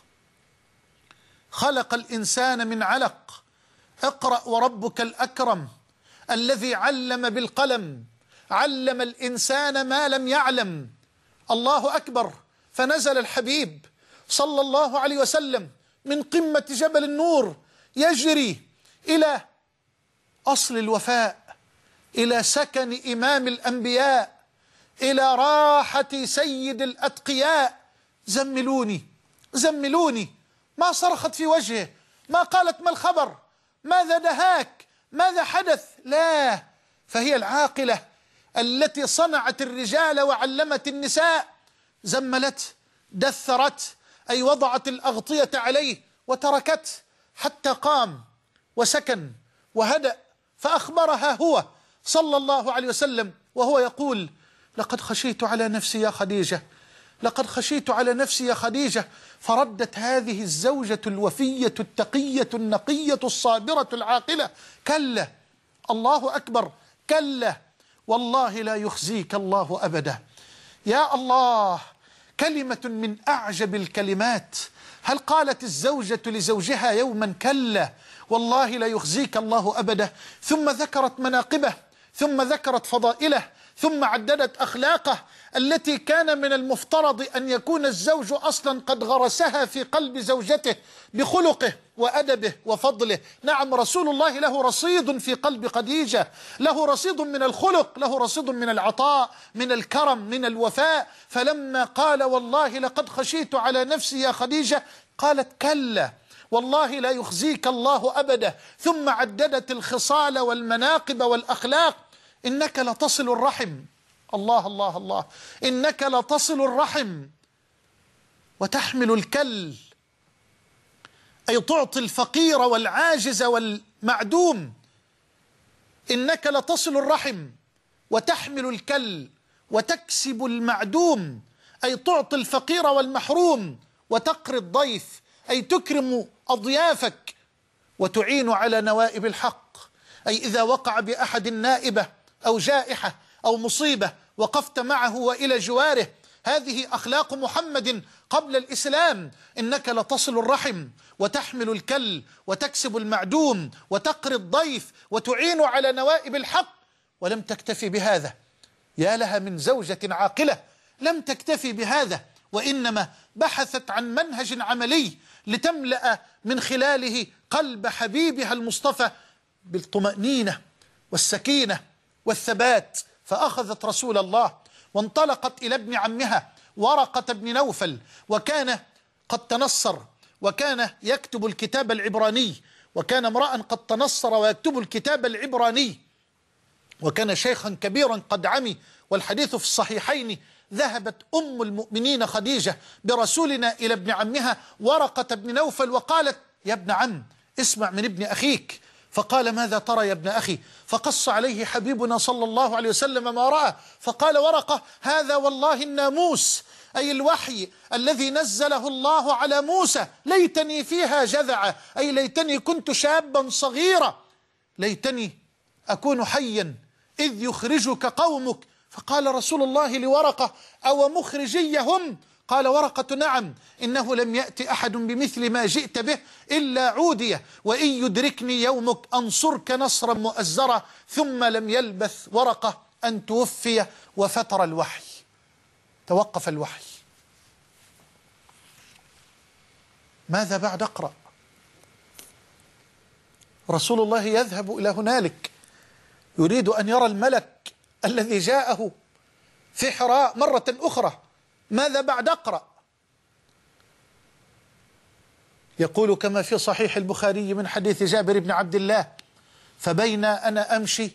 خلق الإنسان من علق، اقرأ وربك الأكرم الذي علم بالقلم، علم الإنسان ما لم يعلم. الله أكبر. فنزل الحبيب صلى الله عليه وسلم من قمة جبل النور يجري إلى أصل الوفاء، إلى سكن إمام الأنبياء، إلى راحة سيد الأتقياء. زملوني زملوني. ما صرخت في وجهه، ما قالت: ما الخبر؟ ماذا دهاك؟ ماذا حدث؟ لا، فهي العاقلة التي صنعت الرجال وعلمت النساء. زملت، دثرت، أي وضعت الأغطية عليه وتركته حتى قام وسكن وهدأ. فأخبرها هو صلى الله عليه وسلم وهو يقول: لقد خشيت على نفسي يا خديجة، لقد خشيت على نفسي يا خديجة. فردت هذه الزوجة الوفية التقية النقية الصابرة العاقلة: كلا، الله أكبر، كلا، والله لا يخزيك الله أبدا. يا الله، كلمة من أعجب الكلمات. هل قالت الزوجة لزوجها يوما: كلا والله لا يخزيك الله أبدا؟ ثم ذكرت مناقبه، ثم ذكرت فضائله، ثم عددت أخلاقه التي كان من المفترض أن يكون الزوج أصلا قد غرسها في قلب زوجته بخلقه وأدبه وفضله. نعم، رسول الله له رصيد في قلب خديجة، له رصيد من الخلق، له رصيد من العطاء، من الكرم، من الوفاء. فلما قال: والله لقد خشيت على نفسي يا خديجة، قالت: كلا والله لا يخزيك الله أبدا. ثم عددت الخصال والمناقب والأخلاق: إنك لتصل الرحم. الله الله الله. إنك لتصل الرحم وتحمل الكل، أي تعطي الفقير والعاجز والمعدوم. إنك لتصل الرحم وتحمل الكل وتكسب المعدوم، أي تعطي الفقير والمحروم، وتقري الضيف، أي تكرم أضيافك، وتعين على نوائب الحق، أي إذا وقع بأحد نائبة أو جائحة أو مصيبة وقفت معه وإلى جواره. هذه أخلاق محمد قبل الإسلام. إنك لتصل الرحم وتحمل الكل وتكسب المعدوم وتقري الضيف وتعين على نوائب الحق. ولم تكتفي بهذا، يا لها من زوجة عاقلة لم تكتفي بهذا، وإنما بحثت عن منهج عملي لتملأ من خلاله قلب حبيبها المصطفى بالطمأنينة والسكينة والثبات. فأخذت رسول الله وانطلقت إلى ابن عمها ورقة بن نوفل، وكان قد تنصر وكان يكتب الكتاب العبراني، وكان امرأ قد تنصر ويكتب الكتاب العبراني، وكان شيخا كبيرا قد عمي، والحديث في الصحيحين. ذهبت أم المؤمنين خديجة برسولنا إلى ابن عمها ورقة بن نوفل وقالت: يا ابن عم، اسمع من ابن أخيك. فقال: ماذا ترى يا ابن أخي؟ فقص عليه حبيبنا صلى الله عليه وسلم ما رأى. فقال ورقة: هذا والله الناموس، أي الوحي الذي نزله الله على موسى، ليتني فيها جذعة، أي ليتني كنت شابا صغيرا، ليتني أكون حيا إذ يخرجك قومك. فقال رسول الله لورقة: أو مخرجيهم؟ قال ورقة: نعم، إنه لم يأتي أحد بمثل ما جئت به إلا عودية، وإن يدركني يومك أنصرك نصرا مؤزرا. ثم لم يلبث ورقة أن توفي وفتر الوحي، توقف الوحي. ماذا بعد؟ اقرأ. رسول الله يذهب إلى هنالك يريد أن يرى الملك الذي جاءه في حراء مرة أخرى. ماذا بعد؟ أقرأ. يقول كما في صحيح البخاري من حديث جابر بن عبد الله: فبين أنا أمشي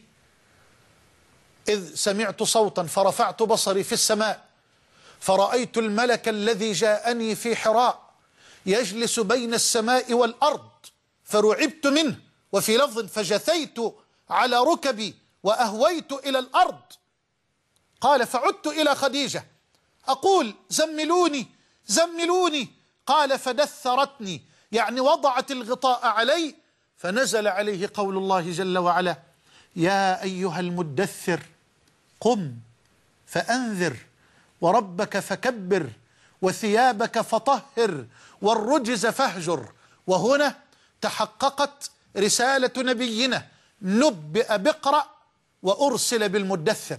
إذ سمعت صوتا فرفعت بصري في السماء فرأيت الملك الذي جاءني في حراء يجلس بين السماء والأرض فرعبت منه، وفي لفظ فجثيت على ركبي وأهويت إلى الأرض. قال: فعدت إلى خديجة أقول: زملوني زملوني. قال: فدثرتني، يعني وضعت الغطاء علي، فنزل عليه قول الله جل وعلا: يا أيها المدثر قم فأنذر وربك فكبر وثيابك فطهر والرجز فاهجر. وهنا تحققت رسالة نبينا: نبئ باقرأ وأرسل بالمدثر.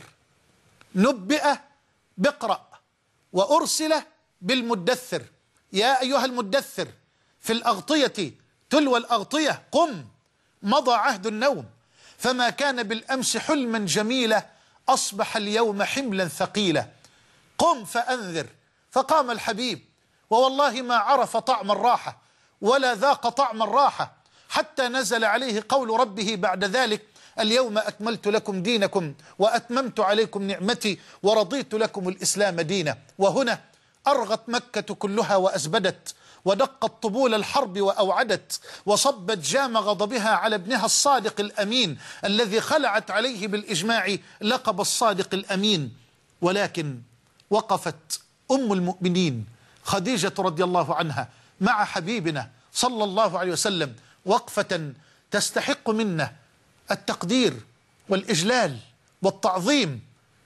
نبئ باقرأ وأرسل بالمدثر. يا أيها المدثر، في الأغطية تلو الأغطية قم. مضى عهد النوم، فما كان بالأمس حلما جميلا أصبح اليوم حملا ثقيلا. قم فأنذر. فقام الحبيب، ووالله ما عرف طعم الراحة ولا ذاق طعم الراحة حتى نزل عليه قول ربه بعد ذلك: اليوم أكملت لكم دينكم وأتممت عليكم نعمتي ورضيت لكم الإسلام دينا. وهنا أرغت مكة كلها وأزبدت، ودقت طبول الحرب وأوعدت، وصبت جام غضبها على ابنها الصادق الأمين الذي خلعت عليه بالإجماع لقب الصادق الأمين. ولكن وقفت أم المؤمنين خديجة رضي الله عنها مع حبيبنا صلى الله عليه وسلم وقفة تستحق منا التقدير والإجلال والتعظيم.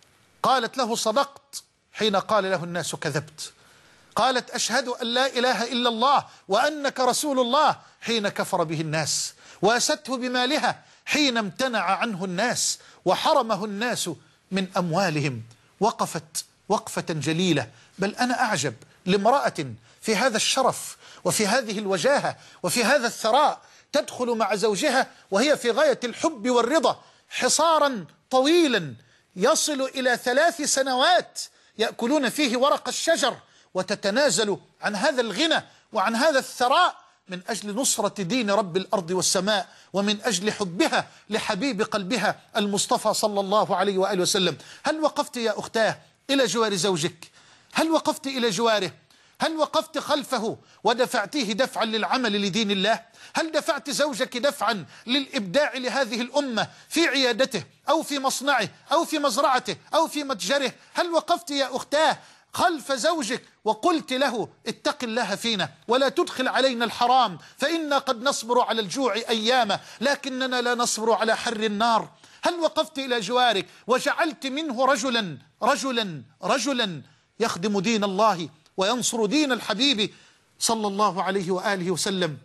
قالت له: صدقت، حين قال له الناس كذبت. قالت: أشهد أن لا إله إلا الله وأنك رسول الله، حين كفر به الناس. وأسته بمالها حين امتنع عنه الناس وحرمه الناس من أموالهم. وقفت وقفة جليلة. بل أنا أعجب لامرأة في هذا الشرف وفي هذه الوجاهة وفي هذا الثراء تدخل مع زوجها وهي في غاية الحب والرضا حصارا طويلا يصل إلى ثلاث سنوات يأكلون فيه ورق الشجر، وتتنازل عن هذا الغنى وعن هذا الثراء من أجل نصرة دين رب الأرض والسماء، ومن أجل حبها لحبيب قلبها المصطفى صلى الله عليه وآله وسلم. هل وقفت يا أختاه إلى جوار زوجك؟ هل وقفت إلى جواره؟ هل وقفت خلفه ودفعتيه دفعا للعمل لدين الله؟ هل دفعت زوجك دفعا للإبداع لهذه الأمة في عيادته أو في مصنعه أو في مزرعته أو في متجره؟ هل وقفت يا أختاه خلف زوجك وقلت له: اتق الله فينا ولا تدخل علينا الحرام فإنا قد نصبر على الجوع أياما لكننا لا نصبر على حر النار؟ هل وقفت إلى جوارك وجعلت منه رجلا رجلا رجلا يخدم دين الله وينصر دين الحبيب صلى الله عليه وآله وسلم؟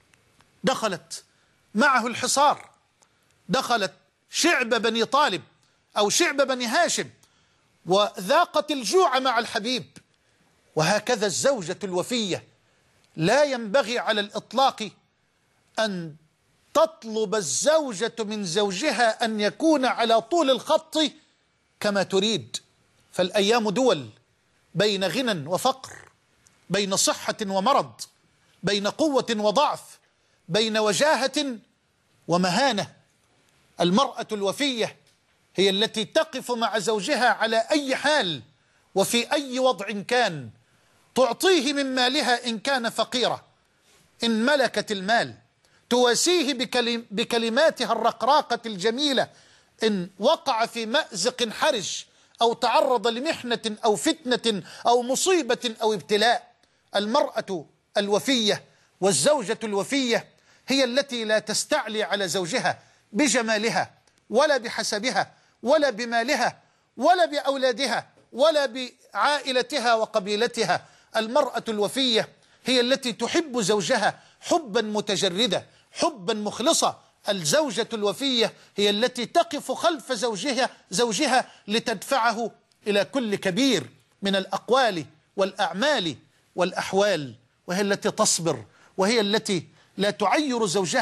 دخلت معه الحصار، دخلت شعب بني طالب أو شعب بني هاشم وذاقت الجوع مع الحبيب. وهكذا الزوجة الوفية لا ينبغي على الإطلاق أن تطلب الزوجة من زوجها أن يكون على طول الخط كما تريد. فالأيام دول، بين غنى وفقر، بين صحة ومرض، بين قوة وضعف، بين وجاهة ومهانة. المرأة الوفية هي التي تقف مع زوجها على أي حال وفي أي وضع كان، تعطيه من مالها إن كان فقيرا، إن ملكت المال تواسيه بكلم بكلماتها الرقراقة الجميلة إن وقع في مأزق حرج أو تعرض لمحنة أو فتنة أو مصيبة أو ابتلاء. المرأة الوفية والزوجة الوفية هي التي لا تستعلي على زوجها بجمالها ولا بحسبها ولا بمالها ولا بأولادها ولا بعائلتها وقبيلتها. المرأة الوفية هي التي تحب زوجها حبا متجردا، حبا مخلصا. الزوجة الوفية هي التي تقف خلف زوجها زوجها لتدفعه إلى كل كبير من الأقوال والأعمال والأحوال، وهي التي تصبر، وهي التي لا تعير زوجها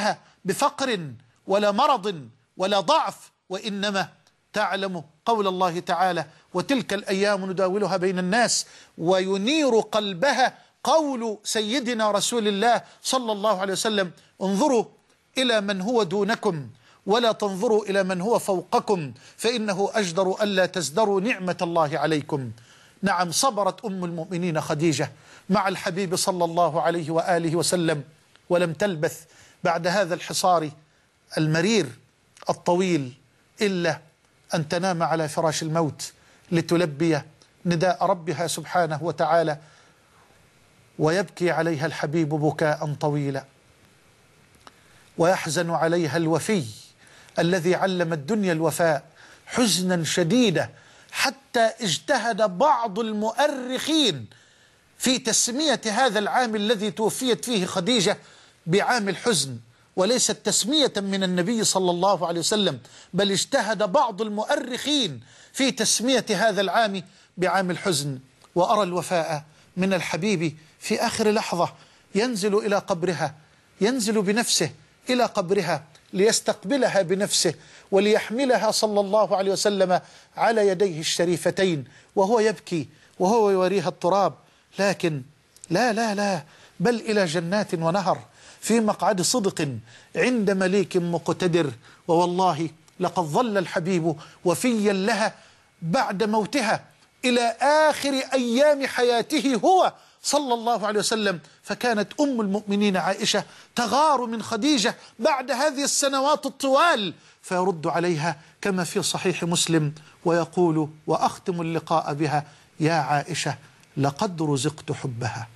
بفقر ولا مرض ولا ضعف، وإنما تعلم قول الله تعالى: وتلك الأيام نداولها بين الناس، وينير قلبها قول سيدنا رسول الله صلى الله عليه وسلم: انظروا إلى من هو دونكم ولا تنظروا إلى من هو فوقكم، فإنه أجدر ألا تزدروا نعمة الله عليكم. نعم، صبرت أم المؤمنين خديجة مع الحبيب صلى الله عليه وآله وسلم، ولم تلبث بعد هذا الحصار المرير الطويل إلا أن تنام على فراش الموت لتلبي نداء ربها سبحانه وتعالى، ويبكي عليها الحبيب بكاء طويلا، ويحزن عليها الوفي الذي علم الدنيا الوفاء حزنا شديدا، حتى اجتهد بعض المؤرخين في تسمية هذا العام الذي توفيت فيه خديجة بعام الحزن، وليست تسمية من النبي صلى الله عليه وسلم، بل اجتهد بعض المؤرخين في تسمية هذا العام بعام الحزن. وأرى الوفاء من الحبيب في آخر لحظة ينزل إلى قبرها، ينزل بنفسه إلى قبرها ليستقبلها بنفسه وليحملها صلى الله عليه وسلم على يديه الشريفتين، وهو يبكي وهو يوريها التراب، لكن لا لا لا بل إلى جنات ونهر في مقعد صدق عند مليك مقتدر. ووالله لقد ظل الحبيب وفيا لها بعد موتها إلى آخر أيام حياته هو صلى الله عليه وسلم. فكانت أم المؤمنين عائشة تغار من خديجة بعد هذه السنوات الطوال، فيرد عليها كما في صحيح مسلم ويقول وأختم اللقاء بها: يا عائشة لقد رزقت حبها،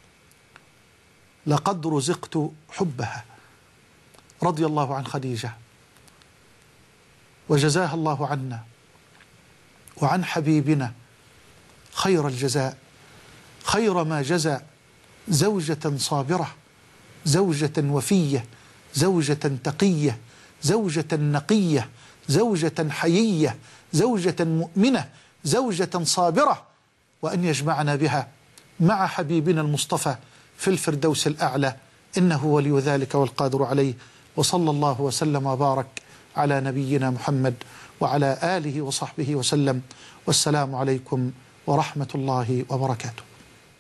لقد رزقت حبها. رضي الله عن خديجة وجزاها الله عنا وعن حبيبنا خير الجزاء، خير ما جزى زوجة صابرة، زوجة وفية، زوجة تقية، زوجة نقية، زوجة حيية، زوجة مؤمنة، زوجة صابرة، وأن يجمعنا بها مع حبيبنا المصطفى في الفردوس الأعلى، إنه ولي ذلك والقادر عليه. وصلى الله وسلم وبارك على نبينا محمد وعلى آله وصحبه وسلم، والسلام عليكم ورحمة الله وبركاته.